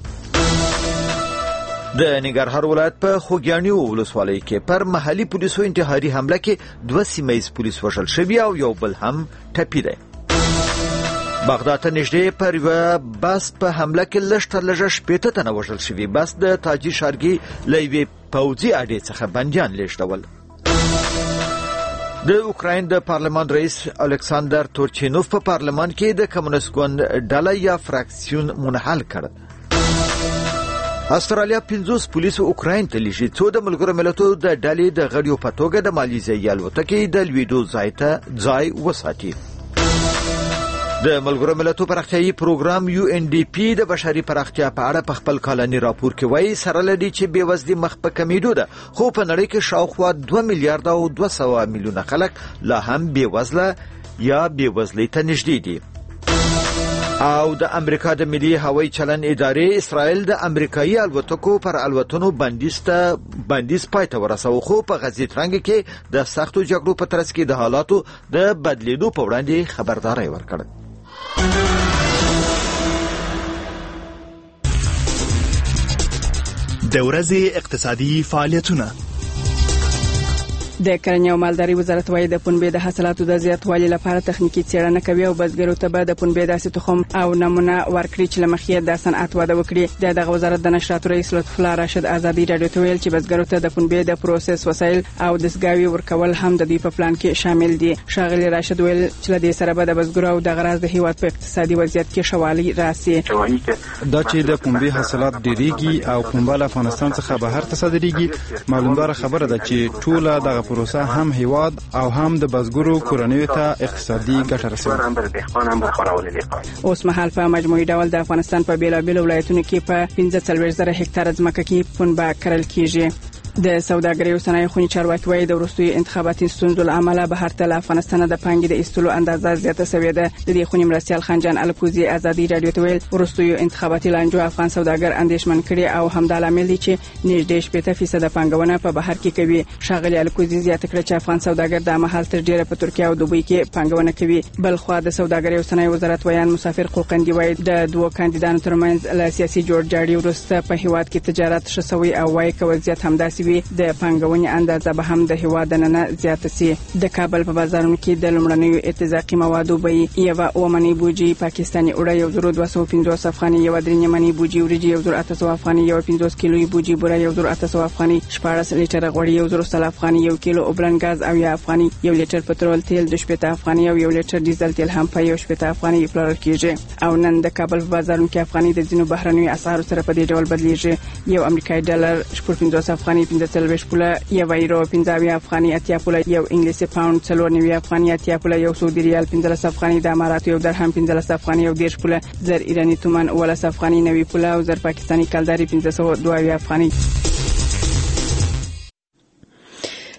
د ننګرهار ولایت په خوګیاڼي ولسوالۍ کې پر محلي پولیسو انتحاري حمله کې دوه سیمایي پولیس وژل شوي او یو بل هم ټپي دی. بغداد ته نږدې پر یوه بس په حمله کې لږ تر لږه شپېته تنه وژل شوي. بس د تاجي شارګي له یوې پوځي اډې څخه بندیان لېږدول. د اوکراین د پارلمان رئیس الکساندر تورچینوف په پارلمان کې د کمونیست ګوند ډله یا فراکسیون منحل کړ. استرالیا پنځوس پولیسو اوکراین ته لیږي څو د ملګرو ملتونو د ډلې د غړیو په توګه د مالیزیا الوتکې د لویدو ځای ته ځای وساتي. د ملګرو ملتونو پراختیایي پروګرام یو ان ډي پی د بشري پراختیا په اړه په خپل کلني راپور کې وایي سره لدی چې بېوزلي مخ په کمیدو ده خو په نړۍ کې شاوخوا دوه میلیارډ او دوه سوه میلیونه خلک لا هم بېوزله یا بېوزلۍ ته نږدې دي. او د امریکا د ملي هوایي چلن ادارې اسرائیل د امریکایي الوتکو پر الوتنو بندیز ته بندیز پای ته ورساوه خو په غزې ترنګ کې د سختو جګړو په ترڅ کې د حالاتو د بدلیدو په وړاندې خبرداري ورکړه. د ورځې اقتصادي فعالیتونه. د کرنې او مالدارۍ وزارت وايي د پنبې د حاصلاتو د زیاتوالي لپاره تخنیکی څېړنه کوي او بزګرو ته به د پنبې داسې تخم او نمونه ورکړي چې لمخې د صنعت وده وکړي. د دغه وزارت د نشراتو رئیس لطف الله راشد ازادي رادیو ته ویل چې بزګرو ته د پنبې د پروسس وسایل او دستګاوي ورکول هم د دوی په پلان کې شامل دي. ښاغلي راشد ویل چې د دې سره به د بزګرو او د غراض د هیواد په اقتصادي وضعیت کې شوالي راسي. دا چې د پنبې حاصلات ډېریږي او پنبه له افغانستان څخه بهر ته صادریږي معلومدار خبره ده چې ټوله دغه پروسه هم هیواد او هم د بزګرو کورنیو ته اقتصادي ګټه رسوي. اوس مهال په مجموعي ډول د افغانستان په بیلابیلو ولایتونو کې په پنځه څلوېښت زره هکتاره ځمکه کې پنبه کرل کیږي. د سوداګرۍ او صنایعو خونې چارواکي وايي د وروستیو انتخاباتي ستونزو له امله بهر ته له افغانستانه د پانګې د ایستلو اندازه زیاته شوې ده. د دې خونې مرستیال خانجان الکوزي ازادي رادیو ته ویل وروستیو انتخاباتي لانجو افغان سوداګر اندېښمن کړي او همدا لامل دی چې نږدې شپېته فیصده پانګونه په بهر کې کوي. ښاغلي الکوزي زیاته کړه چې افغان سوداګر د مهال تر ډیره په ترکیه او دوبۍ کې پانګونه کوي. بل خو د سوداګرۍ او صنایعو وزارت ویان مسافر قوقندي وايي د دوه کاندیدانو ترمنځ له سیاسي جوړجاړي وروسته په هیواد کې تجارت ښه شوی او وايي که وضعیت همداسې وي د پانګونې اندازه به هم د هیواد نننه زیاته سي. د کابل په بازارونو کې د لومړنیو ارتزاقي موادو بیې یوه اومنۍ بوجي پاکستاني اوړه یو زر دوه سوه پنځوس افغاني، یوه درې نیمنۍ بوجي وریجې یو زر اته سوه افغاني، یوه پنځوس کیلویي بوجي بوره یو زر اته سوه افغاني، شپاړس لیټره غوړي یو زر سل افغاني، یو کیلو اوبلن غاز او یا افغاني، یو لیټر پټرول تیل د شپېته افغاني او یو لیټر ډیزل تیل هم په یو شپېته افغاني پلورل کیږي. او نن د کابل په بازارونو کې افغاني د ځینو بهرنیو اسعارو سره په دې ډول بدلیږي. یو امریکایي ډالر شپږ پنځوس افغاني پنځه څلوېښت پوله، یو یورو پنځه اویا افغاني اتیا پوله، یو انګلیسي پاوند څلور نوي افغاني اتیا پوله، یو سعودي ریال پنځلس افغاني، د اماراتو یو درهم پنځلس افغاني، یو دېرش پوله، زر ایراني تومان اوولس افغاني، نوي پوله او زر پاکستاني کلداري پنځه سوه دوه اویا افغاني.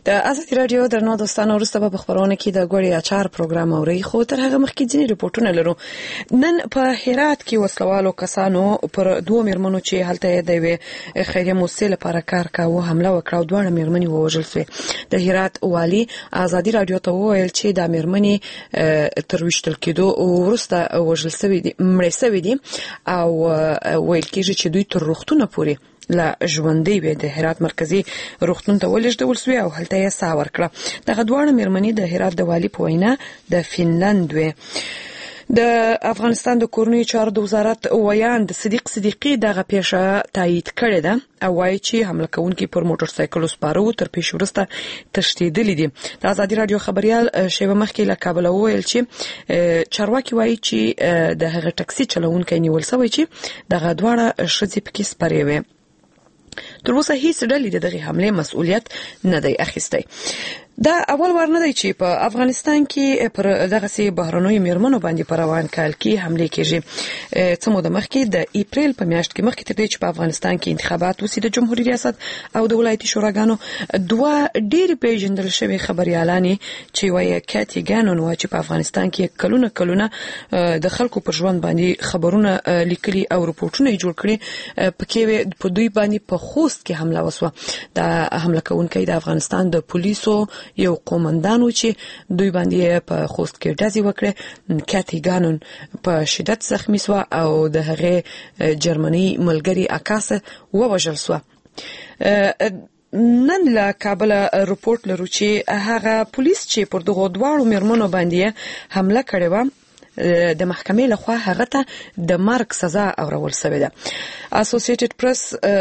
د ازادي رادیو درنو دوستانو وروسته په خبرونه کې د ګوړې اچار پروګرام اوري خو تر هغه مخکې ځینې ریپورتونه لرو. نن په هرات کې وسلوالو کسانو پر دوه میرمنو چې هلته د یوې خیریه موسسې لپاره کار کاوه حمله وکړه او دواړه میرمنې ووژل شوې. د هرات والي ازادي رادیو ته وویل چې د میرمنې تر وشتل کېدو وروسته وژل شوې دي مړې شوې دي او ویل کېږي چې دوی تر روغتونه پورې لا ژوندۍ وې. د هرات مرکزی روغتون ته ولېږدول شوې او هلته یې ساه ورکړه. دغه دواړه میرمنې د هرات د والي په وینا د فنلند وې. د افغانستان د کورنیو چارو د وزارت ویان د صدیق صدیقي دغه پیښه تایید کړې ده او وايي چې حمله کوونکي پر موټر سایکل سپاره تر پیښې وروسته تښتېدلي دي. د ازادي رادیو خبريال شیبه مخکې له کابل وویل چې چارواکي وايي چې د هغه ټاکسي چلوونکی نیول شوی چې دغه دواړه ښځې پکې سپارې وې. تر اوسه هیڅ ډلې د دغه حمله مسؤلیت نه دی اخیستی. دا اول وار نه دی چې په افغانستان کې پر دغه سي بهرنوي میرمنو باندې پر روان کال کې حمله کیږي. څه موده مخکې د اپریل په میاشت کې مخکې تر دې چې په افغانستان کې انتخابات وسي د جمهوریت ریاست او د ولایتي شوراګانو دوه ډېر پیژندل شوی خبريالانې چې وایي کاتی ګانون و چې په افغانستان کې کلونه کلونه د خلکو پر ژوند باندې خبرونه لیکلي او رپورټونه جوړ کړي پکې په دوی باندې په خوست کې حمله وسوه. د حمله کوونکي د افغانستان د پولیسو یو قومندان و چې دوی باندې په خوست کې ډزې وکړې. کاتی ګانون په شدت زخمی شو او د هغه جرمني ملګری اکاسه ووژل شو. نن له کابل رپورت لرو چې هغه پولیس چې پر دغه دواړو میرمنو باندې حمله کړې و د محکمې لخوا هغه ته د مرګ سزا اورول شوې ده. اسوسییټډ پریس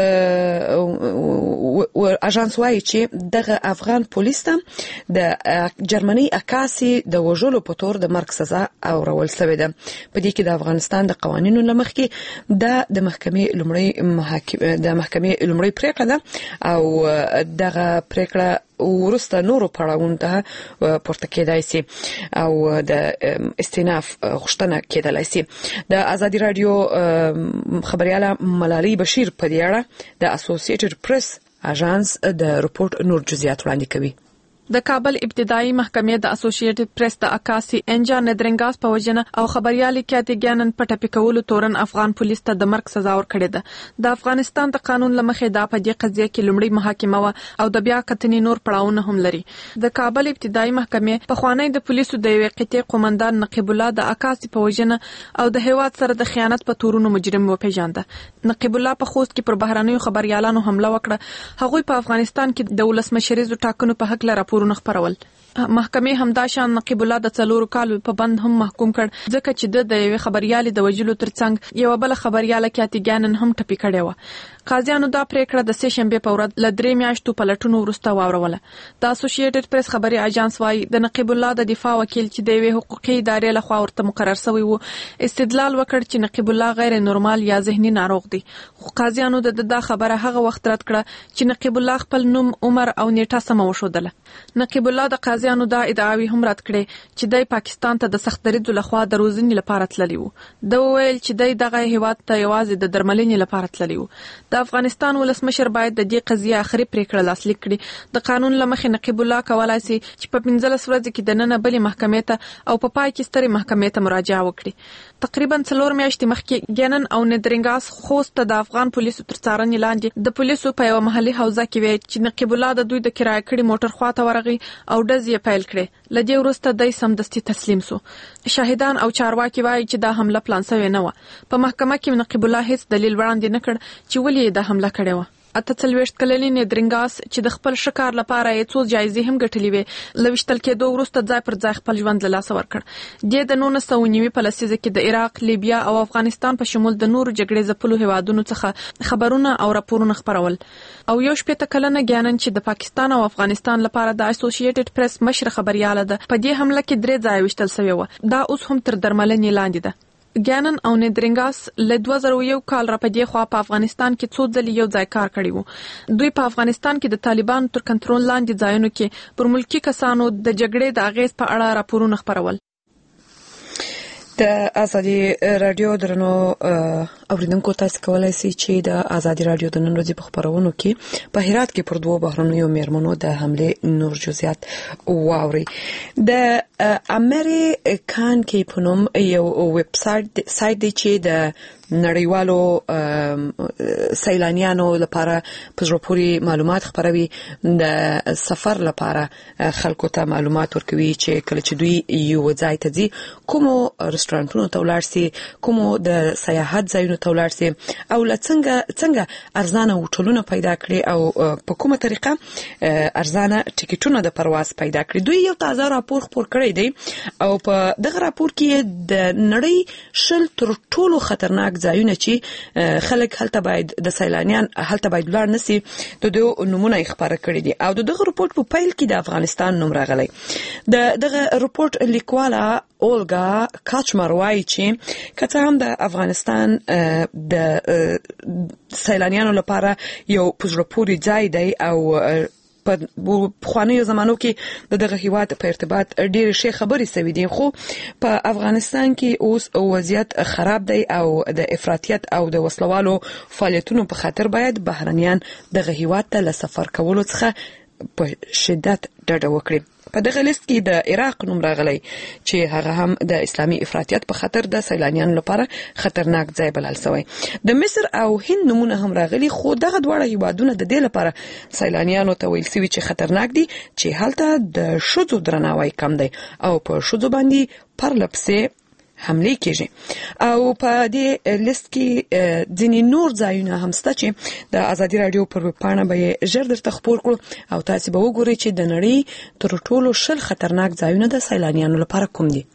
اژانس وايي چې دغه افغان پولیس ته د جرمني اکاسي د وژلو په تور د مرګ سزا اورول شوې ده. په دې کې د افغانستان د قوانینو لمخې د د محکمې لومړی محاکمه د محکمې لومړی پریکړه ده او دغه پریکړه ورسته نورو پړاوونو ته پورته کېدای شي او د استئناف غوښتنه کېدلای شي. د ازادي رادیو خبرياله ملالۍ بشیر په دې اړه د اسوسییټډ پریس اژانس د رپورت نور جزئیات وړاندې کوي. د کابل ابتدایي محکمې د اسوسییټډ پریس د اکاسي انجا ندرنګاس په وجنه او خبريالي کاتی ګانن په ټپي کولو تورن افغان پولیس ته د مرګ سزا ورکړې ده. د افغانستان د قانون لمخې دا په دې قضیه کې لومړی محاکمه و او د بیا کتنې نور پړاوونه هم لري. د کابل ابتدایي محکمې په خوانی د پولیسو د یوې قطعې قومندان نقیب الله د اکاسي په وجنه او د هیواد سره د خیانت په تورونو مجرم و پیژانده. نقیب الله په خوست کې پر بهرانيو خبريالانو حمله وکړه. هغوی په افغانستان کې د ولسمشریزو ټاکنو په حق لپاره پورونه خبرول. محکمې همدا شان نقیب الله د څلورو کالو په بند هم محکوم کړ ځکه چې د یوې خبريالې د وجلو ترڅنګ یو بل خبرياله کاتی ګانن هم ټپي کړي و. قاضیانو دا پریکړه د سه شنبه په ورځ ل درې میاشتو په لټونو وروسته واوروله. د اسوسییټډ پریس خبري اژانس وايي د نقیب الله د دفاع وکیل چې د یوې حقوقي ادارې لخوا ورته مقرر شوی وو استدلال وکړ چې نقیب الله غیر نورمال یا ذهني ناروغ دی. خو قاضیانو د دا خبره هغه وخت رد کړه چې نقیب الله خپل نوم عمر او نیټه سم وښودله. نقیب الله د قاضیانو دا ادعاوی هم رد کړې چې د پاکستان ته د سخت دریدو لخوا د روزنې لپاره تللی وو. د ویل چې دغه هیواد ته یوازې د درملنې لپاره تللی وو. د افغانستان ولسمشر باید د دې قضیه اخري پریکړه لاسلیک کړي. د قانون لمخې نقیب الله کولای شي چې په پنځلس ورځې کې د نن بلې محکمې ته او په پای کې سترې محکمې ته مراجعه وکړي. تقریبا څلور میاشتې مخکې ګنن او ندرنګاس خوست د افغان پولیسو تر څارنې لاندې د پولیسو په یو محلي حوزه کې وی چې نقیب الله د دوی د کرایه کړي موټر خواته ورغی او ډز یې پیل کړي. لدې وروسته د سمدستي تسلیم شو. شاهدان او چارواکي وایي چې دا حمله پلان شوی نه و. په محکمه کې نقیب الله هیڅ دلیل وړاندې نه کړ چې ولې دا حمله کړې و. اته څلوېښت کلنې ندرنګاس چې د خپل شکار لپاره یې څو جایزې هم ګټلې وې له ویشتل کېدو وروسته ځای پر ځای خپل ژوند له لاسه ورکړ. دې د نولس سوه نوي په لسیزه کې د عراق، لیبیا او افغانستان په شمول د نورو جګړې ځپلو هیوادونو څخه خبرونه او راپورونه خپرول. او یو شپېته کلنه ګانن چې د پاکستان او افغانستان لپاره د اسوسییټډ پریس مشر خبرياله ده په دې حمله کې درې ځای وشتل شوی و. دا اوس هم تر درملنې لاندې ده. ګانن او ندرنګاس له دوه زره یو کال را پدې خوا په افغانستان کې څو ځلې یو ځای کار کړی وو. دوی په افغانستان کې د طالبانو تر کنټرول لاندې ځایونو کې پر ملکی کسانو د جګړې د اغیز په اړه راپورونه خپرول. د ازادي رادیو درنو اوریدونکو تاسو کولای شئ چې د ازادي رادیو د نن ورځې په خبرونو کې په هرات کې پر دوه بهرنیو میرمنو د حمله نور جزئیات واوري. د امریکان کې په نوم یو ویب سایت سایت دی چې د نړیوالو سیلانیانو لپاره په زړه پورې معلومات خپروي، د سفر لپاره خلکو ته معلومات ورکوي چې کله چې دوی یو ځای ته ځي کومو رستورانتونو ته ولاړ سي، کومو د سیاحت ځایونو ته ولاړ سي او لڅنګه څنګه ارزانه هوټلونه پیدا کړي او په کومه طریقه ارزانه ټیکټونه د پرواز پیدا کړي. دوی یو تازه راپور خپور کړی دی او په دغه راپور کې د نړۍ شل تر ټولو خطرناک ځایونه چې خلک هلته باید د سیلانیان هلته باید ولاړ نسی د دوی نمونه خبره کړې دي او دغه راپور په پیل کې د افغانستان نوم راغلی. د دغه راپور لیکواله اولګا کاچمر وايي چې کته هم د افغانستان د سیلانیانو لپاره یو پزړپوري ځای دی او په خوانیو زمانو کې دغه هیواد په ارتباط ډېر شي خبرې سوي دي، خو په افغانستان کې اوس وضعیت خراب دی او د افراطیت او د وسلوالو فعالیتونو په خاطر باید بهرنیان دغه هیواد ته له سفر کولو څخه په شدت ډډه وکړي. په دغه لیست کې د عراق نوم راغلی چې هغه هم د اسلامي افراطیت په خاطر د سیلانیانو لپاره خطرناک ځای بلل شوی. د مصر او هند نمونه هم راغلي، خو دغه دواړه هیوادونه د دې لپاره سیلانیانو ته ویل شوي چې خطرناک دي چې هلته د ښځو درناوی کم دی او په ښځو باندې پرلپسې حمله کیږي. او په دې لیست کې ځینې نور ځایونه هم شته چې د ازادي رادیو پر پاڼه به ژر درته خبر کړو او تاسو به وګورئ چې د نړۍ تر ټولو شل خطرناک ځایونه د سیلانیانو لپاره کوم دي.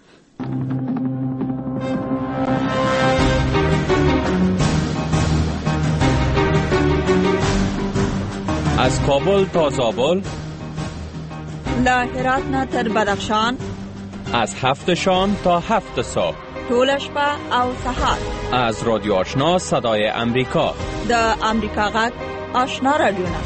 از کابل تا زابل، له هرات نه تر بدخشان، از هفت شام تا هفت صبح، طول شپه او سهار، از رادیو آشنا صدای امریکا، د امریکا غږ آشنا رادیونا.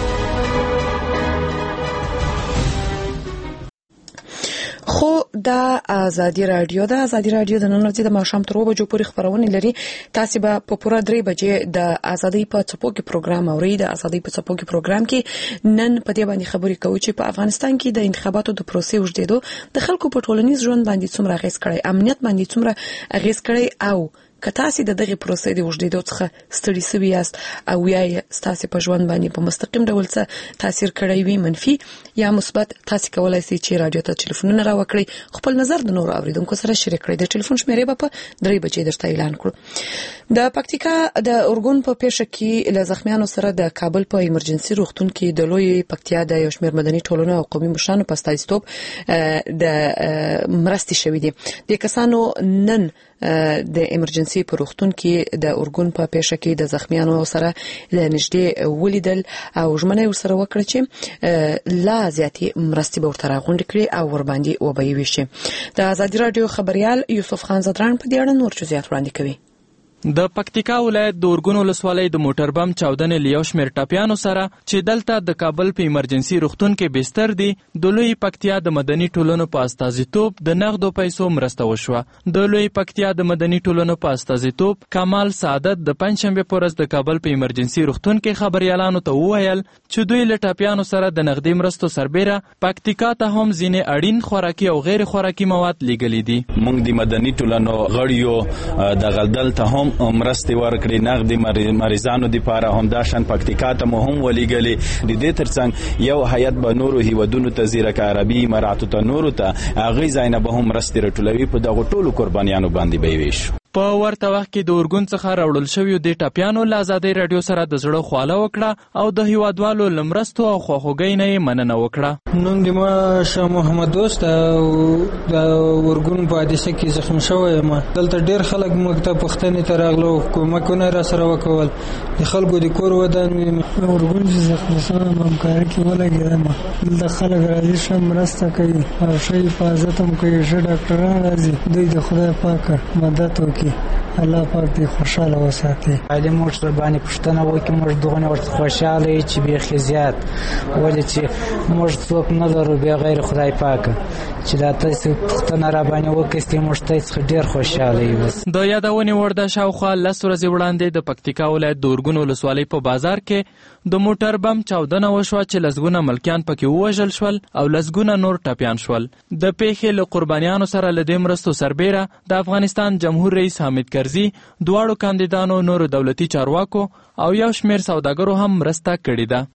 خو د ازادي رادیو د ازادي رادیو د نن ورځې د ماښام تر اوو بجو پورې خبرونه لري. تاسو به په پوره درې بجې د ازادي په څپو کې پروګرام اورئ. د ازادي په څپو کې پروګرام کې نن په دې باندې خبرې کوو چې په افغانستان کې د انتخاباتو د پروسې وژدېدو د خلکو په ټولنیز ژوند باندې څومره اغیز کړی، امنیت باندې څومره اغیز کړی او که تاسو د دغه پروسې د وژدېدو څخه ستړي سوي یاست او یا تاسو په ژوند باندې په مستقیم ډول څه تاثیر کړی وي، منفي یا مثبت، تاسو کولای شئ چې رادیو ته ټلیفونونه راوکړئ، خپل نظر د نورو اوریدونکو سره شریک کړئ. د ټلیفون شمیرې به په درې بجې درته اعلان کړو. د پکتیکا د اورګون په پیښه کې له زخمیانو سره د کابل په ایمرجنسي روغتون کې د لوی پکتیا د یو شمېر مدني ټولنو او قومي مشرانو په استازیتوب د مرستې شوې دي. د کسانو نن د ایمرجنسي په روغتون کې د اورګون په پیښه کې د زخمیانو سره له نږدې ولیدل او ژمنه ورسره وکړه چې لا زیاتې مرستې به ورته راغونډې کړي او ورباندې وبه یې ویشي. د ازادي رادیو خبريال یوسف خان زدران په دې اړه نور جزئیات وړاندې کوي. د پکتیکا ولایت د اورګون ولسوالۍ د موټر بم چاودنې لیو شمیر ټاپیانو سره چې دلته د کابل په ایمرجنسي روغتون کې بستر دي د لوی پکتیا د مدني ټولنو په استازیتوب د نغدو پیسو مرسته وشوه. د لوی پکتیا د مدني ټولنو په استازیتوب کمال سعادت د پنځشنبه په ورځ د کابل په ایمرجنسي روغتون کې خبريالانو ته وویل چې دوی له ټاپیانو سره د نغدي مرستو سربېره پکتیکا ته هم ځینې اړین خوراکي او غیر خوراکي مواد لیږلي دي. موږ د مدني ټولنو غړیو د غلدل ته هم مرستې ورکړي، نغدي مریضانو لپاره هم داشن پکتیکا ته هم ولېږلي. د دې ترڅنګ یو هیئت به نورو هیوادونو ته زیرک عربي اماراتو ته نورو ته هغې ځایونه به هم مرستې راټولوي. په دغو ټولو قربانیانو باندې به یې ویشو. په ورته وخت کې د اورګون څخه راوړل شویو د ټاپیانو له ازادۍ رادیو سره د زړه خواله وکړه او د هیوادوالو له مرستو او خواخوږۍ نه یې مننه وکړه. نوم د ما شاه محمد دوست او د اورګون په حادثه کې زخمی شوی یم. دلته ډېر خلک موږ ته پوښتنې ته راغلو، کومکونه را سره وکول، د خلکو د کور ودان وي. اورګون چې زخمی شوی یم همکاري کې ولګېدم. دلته خلک راځي، ښه مرسته کوي او ښه حفاظت هم کوي، ښه ډاکټران راځي. دوی د خدای پاک مدد وکړي، الله پاک دې خوشاله وساتي. علي موږ سره باندې پوښتنه وکړي، موږ دغه ورته خوشاله یو چې بیخي زیات، ولې چې موږ څوک نه لرو بیا غیر خدای پاک. چې دا تاسو پښتنه را باندې وکستې موږ تاسو ډیر خوشاله یو. د یادونې وړ د شاوخوا لس ورځې وړاندې د پکتیکا ولایت د اورګون ولسوالۍ په بازار کې د موټر بم چاودنه وشوه چې لسګونه ملکیان پکې ووژل شول او لسګونه نور ټپیان شول. د پیښې له قربانیانو سره له دې مرستو سربیره د افغانستان جمهور رئیس حامد کرزي دواړو کاندیدانو نورو دولتي چارواکو او یو شمېر سوداګرو هم مرسته کړې ده.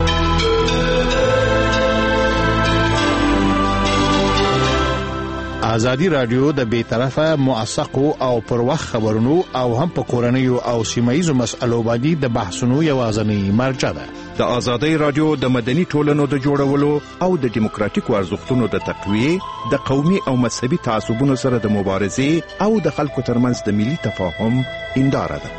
ازادي رادیو د بیطرفه موثقو او پر وخت خبرونو او هم په کورنیو او سیمایي مسلو باندې د بحثونو یوازینی مرجع ده. د ازادي رادیو د مدني ټولنو د جوړولو او د دیموکراتیکو ارزښتونو د تقویه د قومي او مذهبي تعصبونو سره د مبارزې او د خلکو ترمنځ د ملي تفاهم هنداره ده.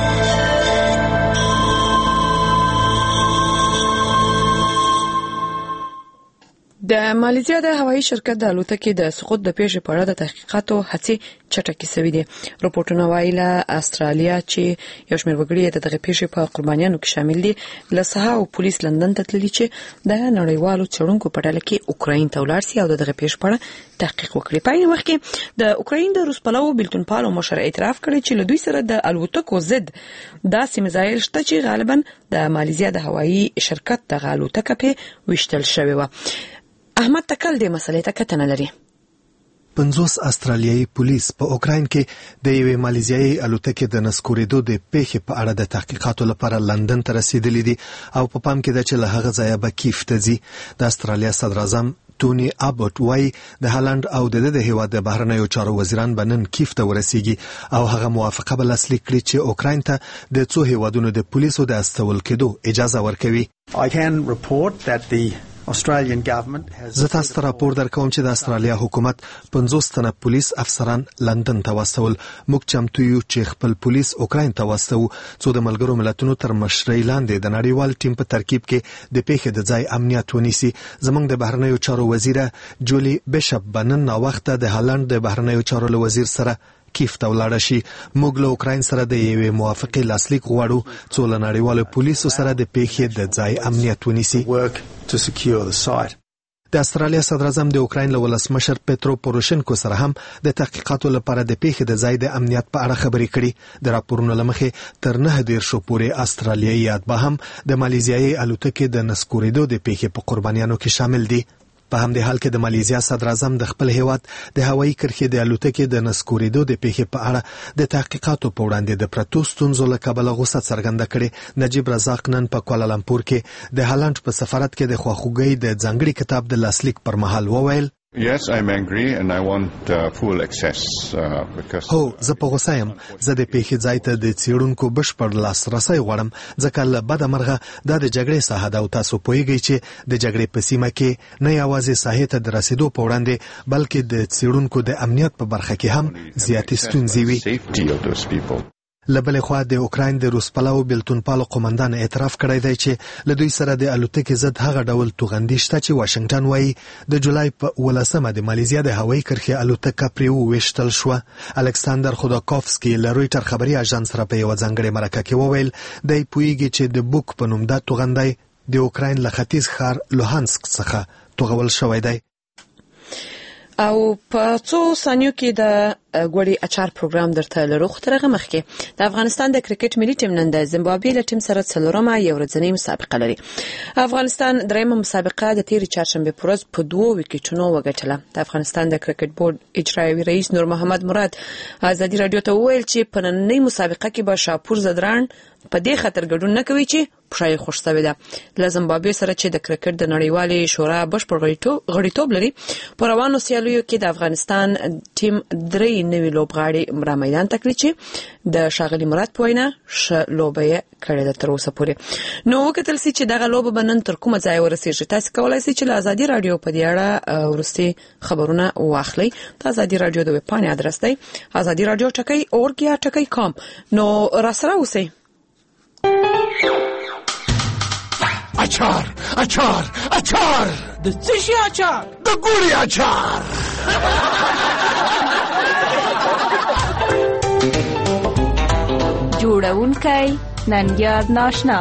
د مالیزیا د هوایي شرکت د الوتکې د سقوط د پیښې په اړه د تحقیقاتو هڅې چټکې شوې دي. راپورټونه وايي له استرالیا چې یو شمېر وګړي د دغه پیښې په قربانیانو کې شامل دي له سها او پولیس لندن ته تللي چې د نړیوالو څېړونکو په ډله کې اوکراین ته ولاړ شي او دغه پیښې په اړه تحقیق وکړي. په عین وخت کې د اوکراین د روسپلو بلتون پالو مشر اعتراف کړی چې له دوی سره د الوتکو ضد داسې میزایل شته چې غالبا د مالیزیا د هوایي شرکت د الوتکه په وشتل شوی و. احمد تکل دې مسلې ته کتنه لري. پنځوس استرالیایي پولیس په اوکراین کې د یوې مالیزیایي الوتکې د نسکورېدو د پیښې په اړه د تحقیقاتو لپاره لندن ته رسیدلي دي او په پام کې ده چې له هغه ځایه به کیف ته ځي. د استرالیا صدر اعظم توني ابوت وايي د هالند او د د هیواد د بهرنیو چارو وزیران بنن کیف ته ورسیږي او هغه موافقه به لاسلیک کړي چې اوکراین ته د څو هیوادونو د پولیسو د استول کېدو اجازه ورکوي. I can report that the Australian government has زه تاسو ته راپور درکوم چې د استرالیا حکومت پنځوس تنه پولیس افسران لندن ته واستول. موږ چمتو یو چې خپل پولیس اوکراین ته واستو څو د ملګرو ملتونو تر مشرۍ لاندې د نړیوال ټیم په ترکیب کې د پیښې د ځای امنیت ونیسي. زموږ د بهرنیو چارو وزیره جولي بیشپ بنن نو وخت د هالند د بهرنیو چارو وزیر سره کیف ته ولاړ شي. موږ له اوکراین سره د یوې موافقې لاسلیک غواړو څو له نړیوالو پولیسو سره د پیښې د ځای امنیت ونیسي. د استرالیا صدر اعظم د اوکراین له ولسمشر پېترو پوروشنکو سره هم د تحقیقاتو لپاره د پیښې د ځای د امنیت په اړه خبرې کړي. د راپورونو لمخې تر نه دېرش پورې استرالیایي اتباع هم د مالیزیایي الوتکې د نسکورېدو د پیښې په قربانیانو کې شامل دي. په همدې حال کې د مالیزیا صدر اعظم د خپل هیواد د هوایي کرښې د الوتکې د نسکورېدو د پیښې په اړه د تحقیقاتو په وړاندې د پرتو ستونزو له کبله غوسه څرګنده کړې. نجیب رزاق نن په کوالالمپور کې د هالند په سفارت کې د خواخوږۍ د ځانګړي کتاب د لاسلیک پر مهال وویل Yes, I'm angry and I want uh, full access uh, because هو زه په غوسه یم. زه د پیښې ځای ته د څېړونکو بشپړ لاسرسی غواړم ځکه له بده مرغه دا د جګړې ساحه ده او تاسو پوهیږئ چې د جګړې په سیمه کې نه یوازې ساحې ته د رسیدو په وړاندې بلکې د څېړونکو د امنیت په برخه کې هم زیاتې ستونزې وي. له بلې خوا د اوکراین د روسپلاو بلتون پالو قومندان اعتراف کړی دی چې له دوی سره د الوتکې ضد هغه ډول توغندي شته چې واشنگټن وایي د جولای په ولسمه د مالیزیا د هوایي کرښې الوتکه پرې وویشتل شوه. الکساندر خوداکوفسکي له رویټر خبري اژانس سره په یوه ځانګړې مرکه کې وویل دی پوهیږي چې د بوک په نوم دا توغندی د اوکراین له ختیځ ښار لوهانسک څخه توغول شوی دی. او په څو ثانیو کې د ګوړی اچار پروګرام درته لرو. خو ترغه مخکې د افغانستان د کرکټ ملي ټیم نن د زیمبابوې له ټیم سره څلورمه یو ورځنۍ مسابقه لري. افغانستان دریمه مسابقه د تیر چهارشنبه پر ورځ په دوه وکټونو وګټله. د افغانستان د کرکټ بورډ اجرایي رئیس نور محمد مراد ازادي رادیو ته وویل چې په نننۍ مسابقه کې به شاپور زدران په دې خاطر ګډون نه کوي چې پښای خوش شوی ده. له زیمبابوې سره چې د کرکټ د نړیوالې شورا بشپړ غړیتوب لري په روانو سیالیو کې د افغانستان ټیم درې نوي لوبغاړي را میدان ته کړي چې د شاغلي مراد په وینا ش لوبه کړې ده تر اوسه پورې. نو وکتل سي چې دغه لوبه بنن تر کومه ځای ورسیږي. تاسو کولای شئ چې له ازادي رادیو په دې اړه ورستي خبرونه واخلئ. د ازادي رادیو د ویب پاڼې ادرس دی ازادي رادیو ټکی اورګیا ټکی کام. نو را سره اوسئ. اچار اچار اچار د څه شي اچار؟ د ګوري اچار. جوړونکی ننګیار ناشنا.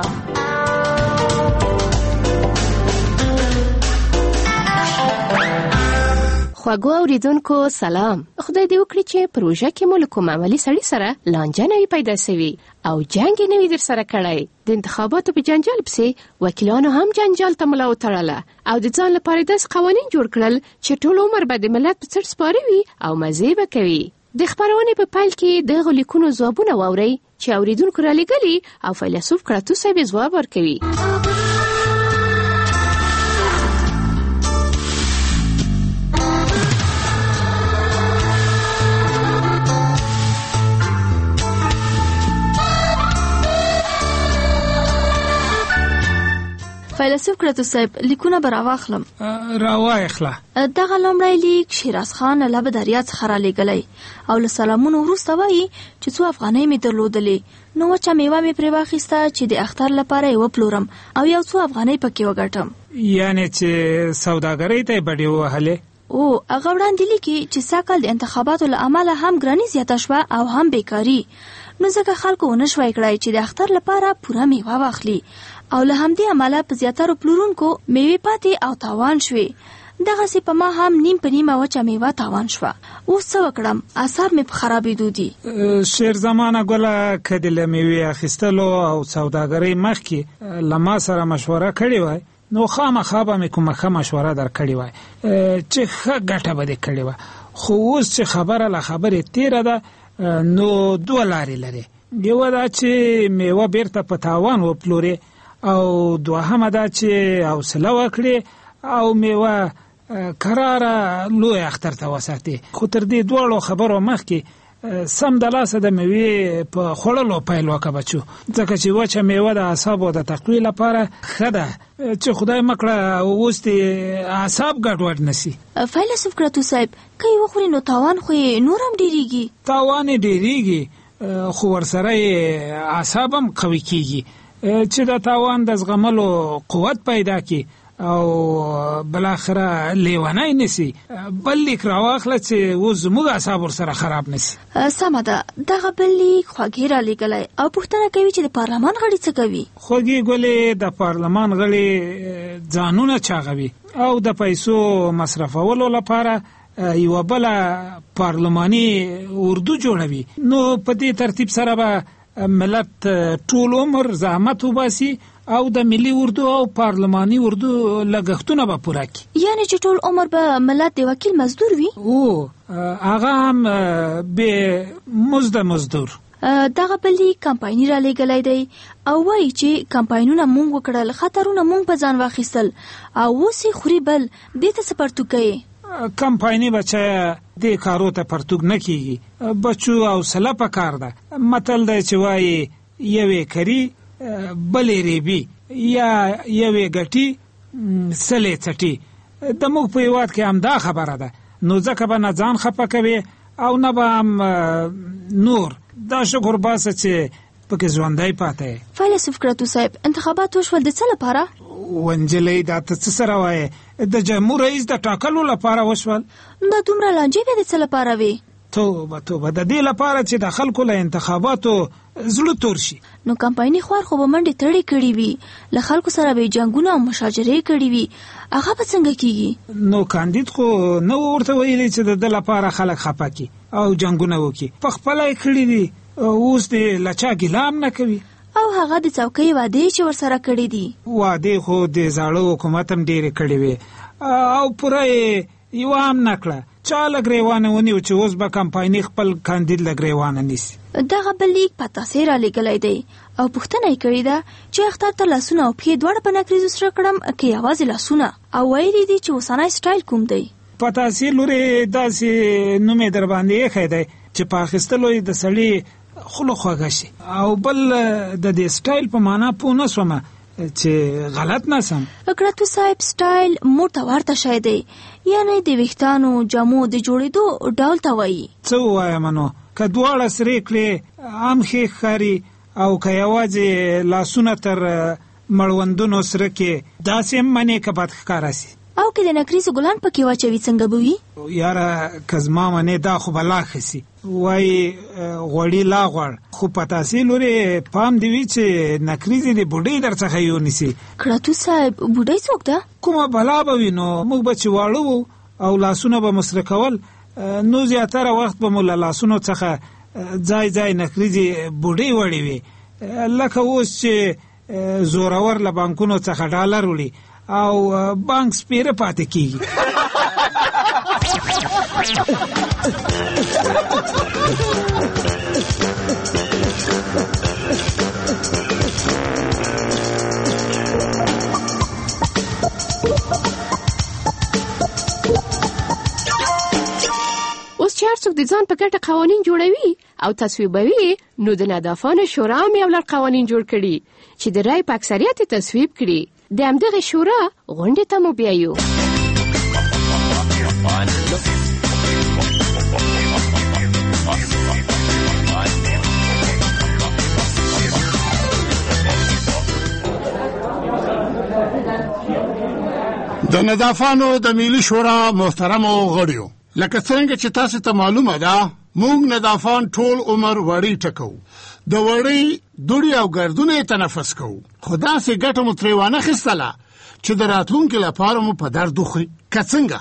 خواږو اوریدونکو سلام. خدای دې وکړي چې پروژه کې مو له کوم عملي سړي سره لانجه نه وي پیدا سوي او جنګ نه وي در سره کړی. د انتخاباتو په جنجال پسې وکیلانو هم جنجال ته ملا وتړله او د ځان لپاره داسې قوانین جوړ کړل چې ټول عمر به د ملت په څټ سپاره وي او مزې به کوي. د خپرونې په پیل کې دغه لیکونو ځوابونه واورئ چې اوریدونکو را لېږلي او فیلسوف کړاتو صاحب ځواب ورکوي. فیلسوف کړاتو صاحب لیکونه به راواخلم. راواخله. دغه لومړی لیک شیراز خان له لبه دریا څخه را لېږلی او له سلامونو وروسته وایي چې څو افغانۍ مې درلودلې نو وچه میوه مې پرې واخیسته چې د اختر لپاره یې وپلورم او یو څو افغانۍ پکې وګټم. یعنې چې سوداګرۍ ته یې بډې ووهلې؟ او هغه وړاندې لیکي چې سږکال د انتخاباتو له امله هم ګراني زیاته شوه او هم بیکاري، نو ځکه خلکو ونه شوای کړای چې د اختر لپاره پوره میوه واخلي او له همدې امله په زیاترو پلورونکو میوې پاتې او تاوان شوې. دغسې په ما هم نیم په نیمه وچه میوه تاوان شوه. اوس څه وکړم؟ اعصاب مې په خرابېدو دي. شیر زمانه ګله که د له میوې اخیستلو او سوداګرۍ مخکې له ما سره مشوره کړې وای نو خامخا به مې کومه ښه مشوره در کړې وای چې ښه ګټه به دې کړې وه. خو اوس چې خبره له خبرې تیره ده نو دوه لارې لري. یوه دا چې میوه بیرته په تاوان وپلورې او دوهمه دا چې حوصله وکړې او میوه کراره لوی اختر ته وساتې. خو تر دې دواړو خبرو مخکې سم د لاسه د میوې په خوړلو پیل وکړه بچو، ځکه چې وچه میوه د اعصابو د تقویې لپاره ښه ده چې خدای مکړه اوس دې اعصاب ګډوډ نشي. فیلسوف کړاتو صاحب که یې وخوري نو تاوان خو یې نور هم ډېرېږي. تاوان یې ډېرېږي خو ورسره یې اعصاب هم قوي کېږي چې د تاوان د زغملو قوت پیدا کی او بالاخره لیونای نسی. بل لیک راواخله چې اوس زموږ اعصاب ورسره خراب نسی. سمه ده. دغه بل لیک خوږې را لېږلی او پوښتنه کوي چې د پارلمان غړي څه کوي. خوږې ګلې د پارلمان غړي ځانونه چاغوي او د پیسو مصرفولو لپاره یوه بله پارلماني اردو جوړوي. نو په دې ترتیب سره به ملت ټول عمر زحمت وباسي او د ملي اردو او پارلماني اردو لګښتونه به پوره کړي. یعنی چې ټول عمر به ملت د وکیل مزدور وي؟ او هغه هم به مزد مزدور. دغه بلی کمپایني را لېږلی دی او وایي چې کمپاینونه مونږ وکړل، خطرونه مونږ په ځان واخیستل او اوس یې خوري بل. دې ته څه پرتوګ کوي؟ کمپایني بچه دې کارو ته پرتوګ نه کیږي. بچو حوصله پکار ده. متل دی چې وایي یوې کري بلې ریبي یا یوې ګټي سلې څټي. د موږ په هېواد کې همدا خبره ده، نو ځکه به نه ځان خفه کوي او نه به هم نور. دا شکر باسه چې پکې ژوندی پاته. فیلسوف کړاتو صاحب انتخابات وشول د څه لپاره؟ ونجلۍ دا ته څه سره وایې؟ د جمهور رئیس د ټاکلو لپاره وشول. دا دومره لانجې بیا د څه لپاره وي؟ توبه توبه، د دې لپاره چې د خلکو له انتخاباتو زړه تور شي. نو کمپایني خوار خو به منډې تړې کړي وي، له خلکو سره به جنګونه او مشاجرې کړي وي، هغه به څنګه کیږي؟ نو کاندید خو نه ورته ویلي چې د ده لپاره خلک خفه کړي او جنګونه وکړي. په خپله یې کړي دي، اوس دې له چا ګیله هم نه کوي. او هغه د څوکۍ وعدې چې ورسره کړي دي. وعدې خو د زاړه حکومت هم ډېرې کړې وې او پوره یې یوه هم نه کړه. چا له ګریوانه ونیو چې اوس به کمپایني خپل کاندید له ګریوانه نیسي. دغه بل لیک پتاسې را لېږلی دی او پوښتنه یې کړې ده چې اختر ته لاسونه او پښې دواړه په نکریزو سره کړم که یوازې لاسونه، او ویلي دي چې اوسنی سټایل کوم دی. پتاسې لورې داسې نوم یې در باندې ایښی دی چې په اخیستلو یې د سړي خوله خوږه شي. او بل د دې سټایل په معنا پوه نه شومه چې غلط نسم. کړاتو صاحب سټایل موږ ته ورته شی دی، یعنی د ویښتانو جامو د جوړېدو ډول ته وایي. څه ووایم نو؟ که دواړه سرې کړې هم ښې ښکاري او که یوازې لاسونه تر مړوندونو سره کې داسې هم منې که بد ښکاره سي. او که د نکریزو ګلان پکې واچوي څنګه به وي؟ یاره که زما منې دا خو به لا ښه سي. وایي غوړي لا غوړ. خو پتاسې لورې پام دې وي چې نکریزې د بوډۍ در څخه یونیسي. کړاتو صاحب بوډۍ څوک ده؟ کومه بلا به وي نو موږ به چې واړه وو او لاسونه به مسره کول، نو زیاتره وخت به مو له لاسونو څخه ځای ځای نکریزې بوډۍ وړې وي، لکه اوس چې زورور له بانکونو څخه ډالر وړي او بانک سپیره پاتې کیږي. اوس چې هر څوک د ځان په ګټه قوانین جوړوي او تصویبوي، نو د نادافانو شورا هم یو لړ قوانین جوړ کړي چې د رای په اکثریت تصویب کړي. د همدغه شورا غونډې ته مو بیایو. د نادافانو د ملي شورا محترمو غړیو، لکه څنګه چې تاسو ته معلومه ده، موږ نادافان ټول عمر وړي ټکو، د وړي دوړي او ګردونه تنفس کوو، خو داسې ګټه مو ترې وانه خیستله چې د راتلونکي لپاره مو په درد وخوري. که څنګه؟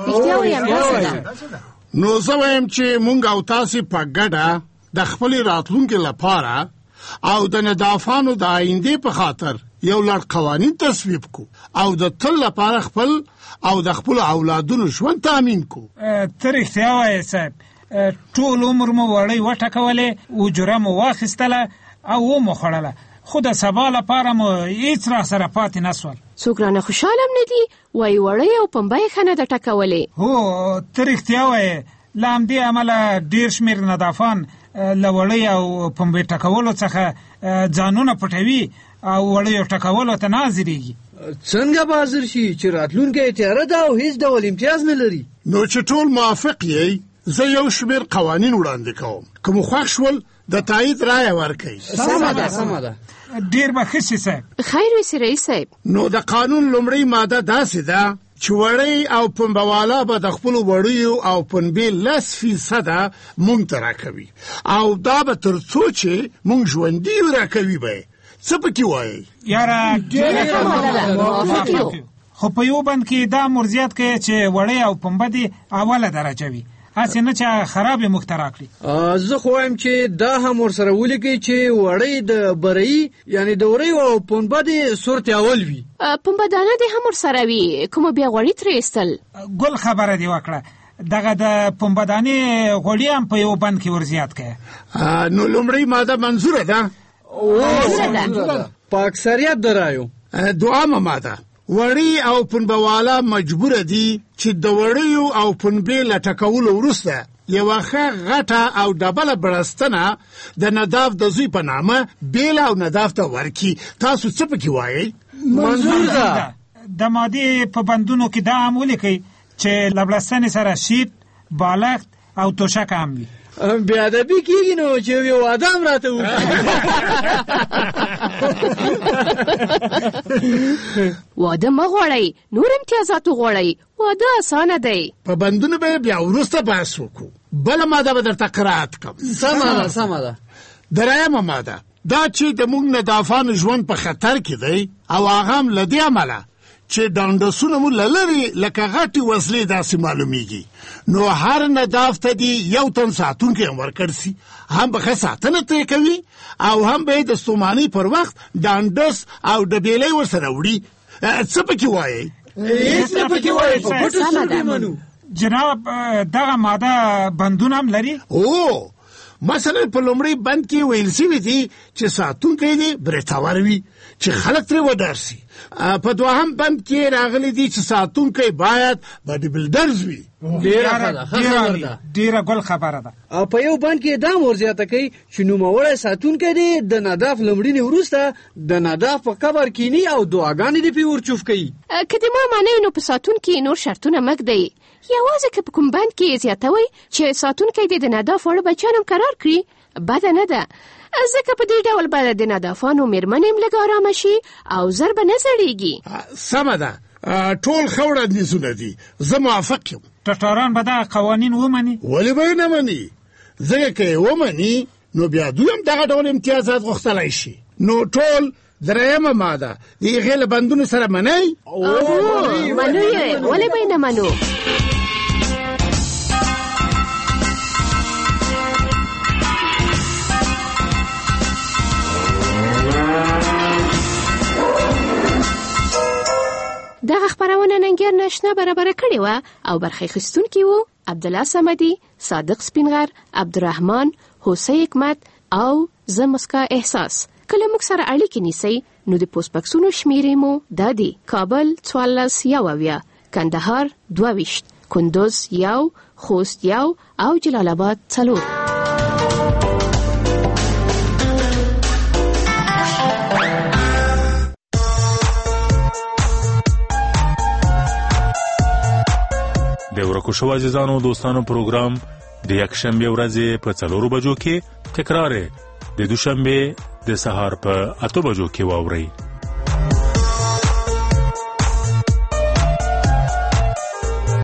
نو زه وایم چې موږ او تاسو په ګډه د خپل راتلونکي لپاره او د نادافانو د آینده په خاطر یو لړ قوانین تصویب کو او د تل لپاره خپل او د خپل اولادونو ژوند تامین کو. ته رښتیا وایې صاحب، ټول عمر مو وړۍ وټکولې، اجوره مو واخیستله او ومو خوړله، خو د سبا لپاره مو هیڅ را سره پاتې نه سول. څوک رانه خوشحاله هم نه دي، وایي وړۍ او پنبه یې ښه نه ده ټکولې. هو ته رښتیا وایې، له همدې امله ډېر شمېر نادافان له وړۍ او پنبې ټکولو څخه ځانونه پټوي او وړیو ټکولو ته نه حاضرېږي. څنګه به حاضر شي چې راتلونکی تیاره ده او هیڅ ډول امتیاز نه لري؟ نو چې ټول موافق یې، زه یو شمېر قوانین وړاندې کوم، که مو خوښ شول د تایید رایه ورکړئ. سمه ده سمه ده. ډېر به ښه شي صاحب. خیر وي رئیس صاحب. نو د قانون لومړۍ ماده داسې ده چې وړۍ او پنبهوالا به د خپلو وړیو او پنبې لس فیصده موږ ته راکوي، او دا به تر څو چې موږ ژوندي یو راکوي به. څه پکې وایي؟ یاره خو په یو بند کې دا مرضیات کوي چې وړۍ او پنبه دې اوله درجه وي، هسې نه چې خرابې موږ ته راکړي. زه خو وایم چې دا هم ورسره ولیکئ چې وړۍ د برۍ یعنې د وړیو او پنبه دې صورت اول وي. پنبه دانه دې هم ورسره وي، کومه بیا غوړي ترې ایستل. ګل خبره دې وکړه، دغه د پنبه دانې غوړي هم په یو بند کې ورزیات کوي. نو لومړۍ ماده منظوره ده؟ په اکثریت د رایو. دویمه ماده، وړي او پنبهوالا مجبوره دي چې د وړیو او پنبې له ټکولو وروسته یوه ښه غټه او ډبله بړستنه د ناداف د زوی په نامه بیله او ناداف ته ورکړي. تاسو څه پکې وایئ؟ منظور ده. د مادې په بندونو کې دا هم ولیکئ چې له بړستنې سره شیټ، بالښت او توشک هم وي. بیا ادبي کېږي نو چې یو واده هم راته وکړي. واده مه غواړئ، نور امتیازات وغواړئ، واده اسانه دی. په بندونو به بیا وروسته بحث وکړو. بله ماده به درته قرائت کړم. سمه ده سمه ده. درېیمه ماده دا چې د موږ نادافانو ژوند په خطر کې دی، او هغه هم له دې امله چې ډانډسونه مو له لرې لکه غټې وسلې داسې معلومیږي، نو هر ناداف ته دې یو تن ساتونکی هم ورکړ سي، هم به ښه ساتنه ترې کوي او هم به یې د ستومانۍ پر وخت ډانډس او ډبیلۍ ورسره وړي. څه پکې وایئ؟ هیڅ نه پکې وایئ، په پټو سترګو منو. جناب دغه ماده بندونه هم لري؟ او مثلا په لومړی بند کې ویل شوي دي چې ساتونکی دې برېتور وي چې خلک ترې وډار سي. په دوهم بند کې راغلي دي چې ساتونکی باید باډي بلډرز وي. ډېره ګل خبره ده. او په یو بند کې دا ورزیاته کوي چې نوموړی ساتونکی دی د ناداف لمړینې وروسته د ناداف په قبر کینی او دعاګانې دې پې ورچوف کوي. که د ما منئ نو په ساتونکي نور شرطونه مږدئ، یوازې که په کوم بند کې زیاتوئ چې ساتونکی دې د ناداف وړه بچیان هم قرار کړي، بده نه ده، ځکه په دې ډول به د نادافانو مېرمنې هم لږ ارامه شي او زر به نه زړېږي. سمه ده، ټول ښه وړاندیزونه دي، زه موافق یم. ټټاران به دغه قوانین ومني؟ ولې به یې نه مني؟ ځکه که یې ومني نو بیا دوی هم دغه ډول امتیازات غوښتلی شي. نو ټول درېیمه ماده د هغې له بندونو سره منئ؟ منو یې، ولې به یې نه منو؟ ننګیار ناشنا برابر کړې و او برخه اخیستونکي وو عبدالله صمدي، صادق سپینغر، عبدالرحمن، حسین حکمت او زه مسکا احساس. کله موږ سره اړیکې نیسئ نو د پوسټ بکسونو شمیرې مو دا دي: کابل څوارلس یو اویا، کندهار دوه ویشت، کندوز یو، خوست یو او جلال آباد څلور. د ورکو شو عزیزانو دوستانو پروګرام د یکشنبه ورځې په څلورو بجو کې تکرار د دوشنبه د سهار په اته بجو کې واورئ.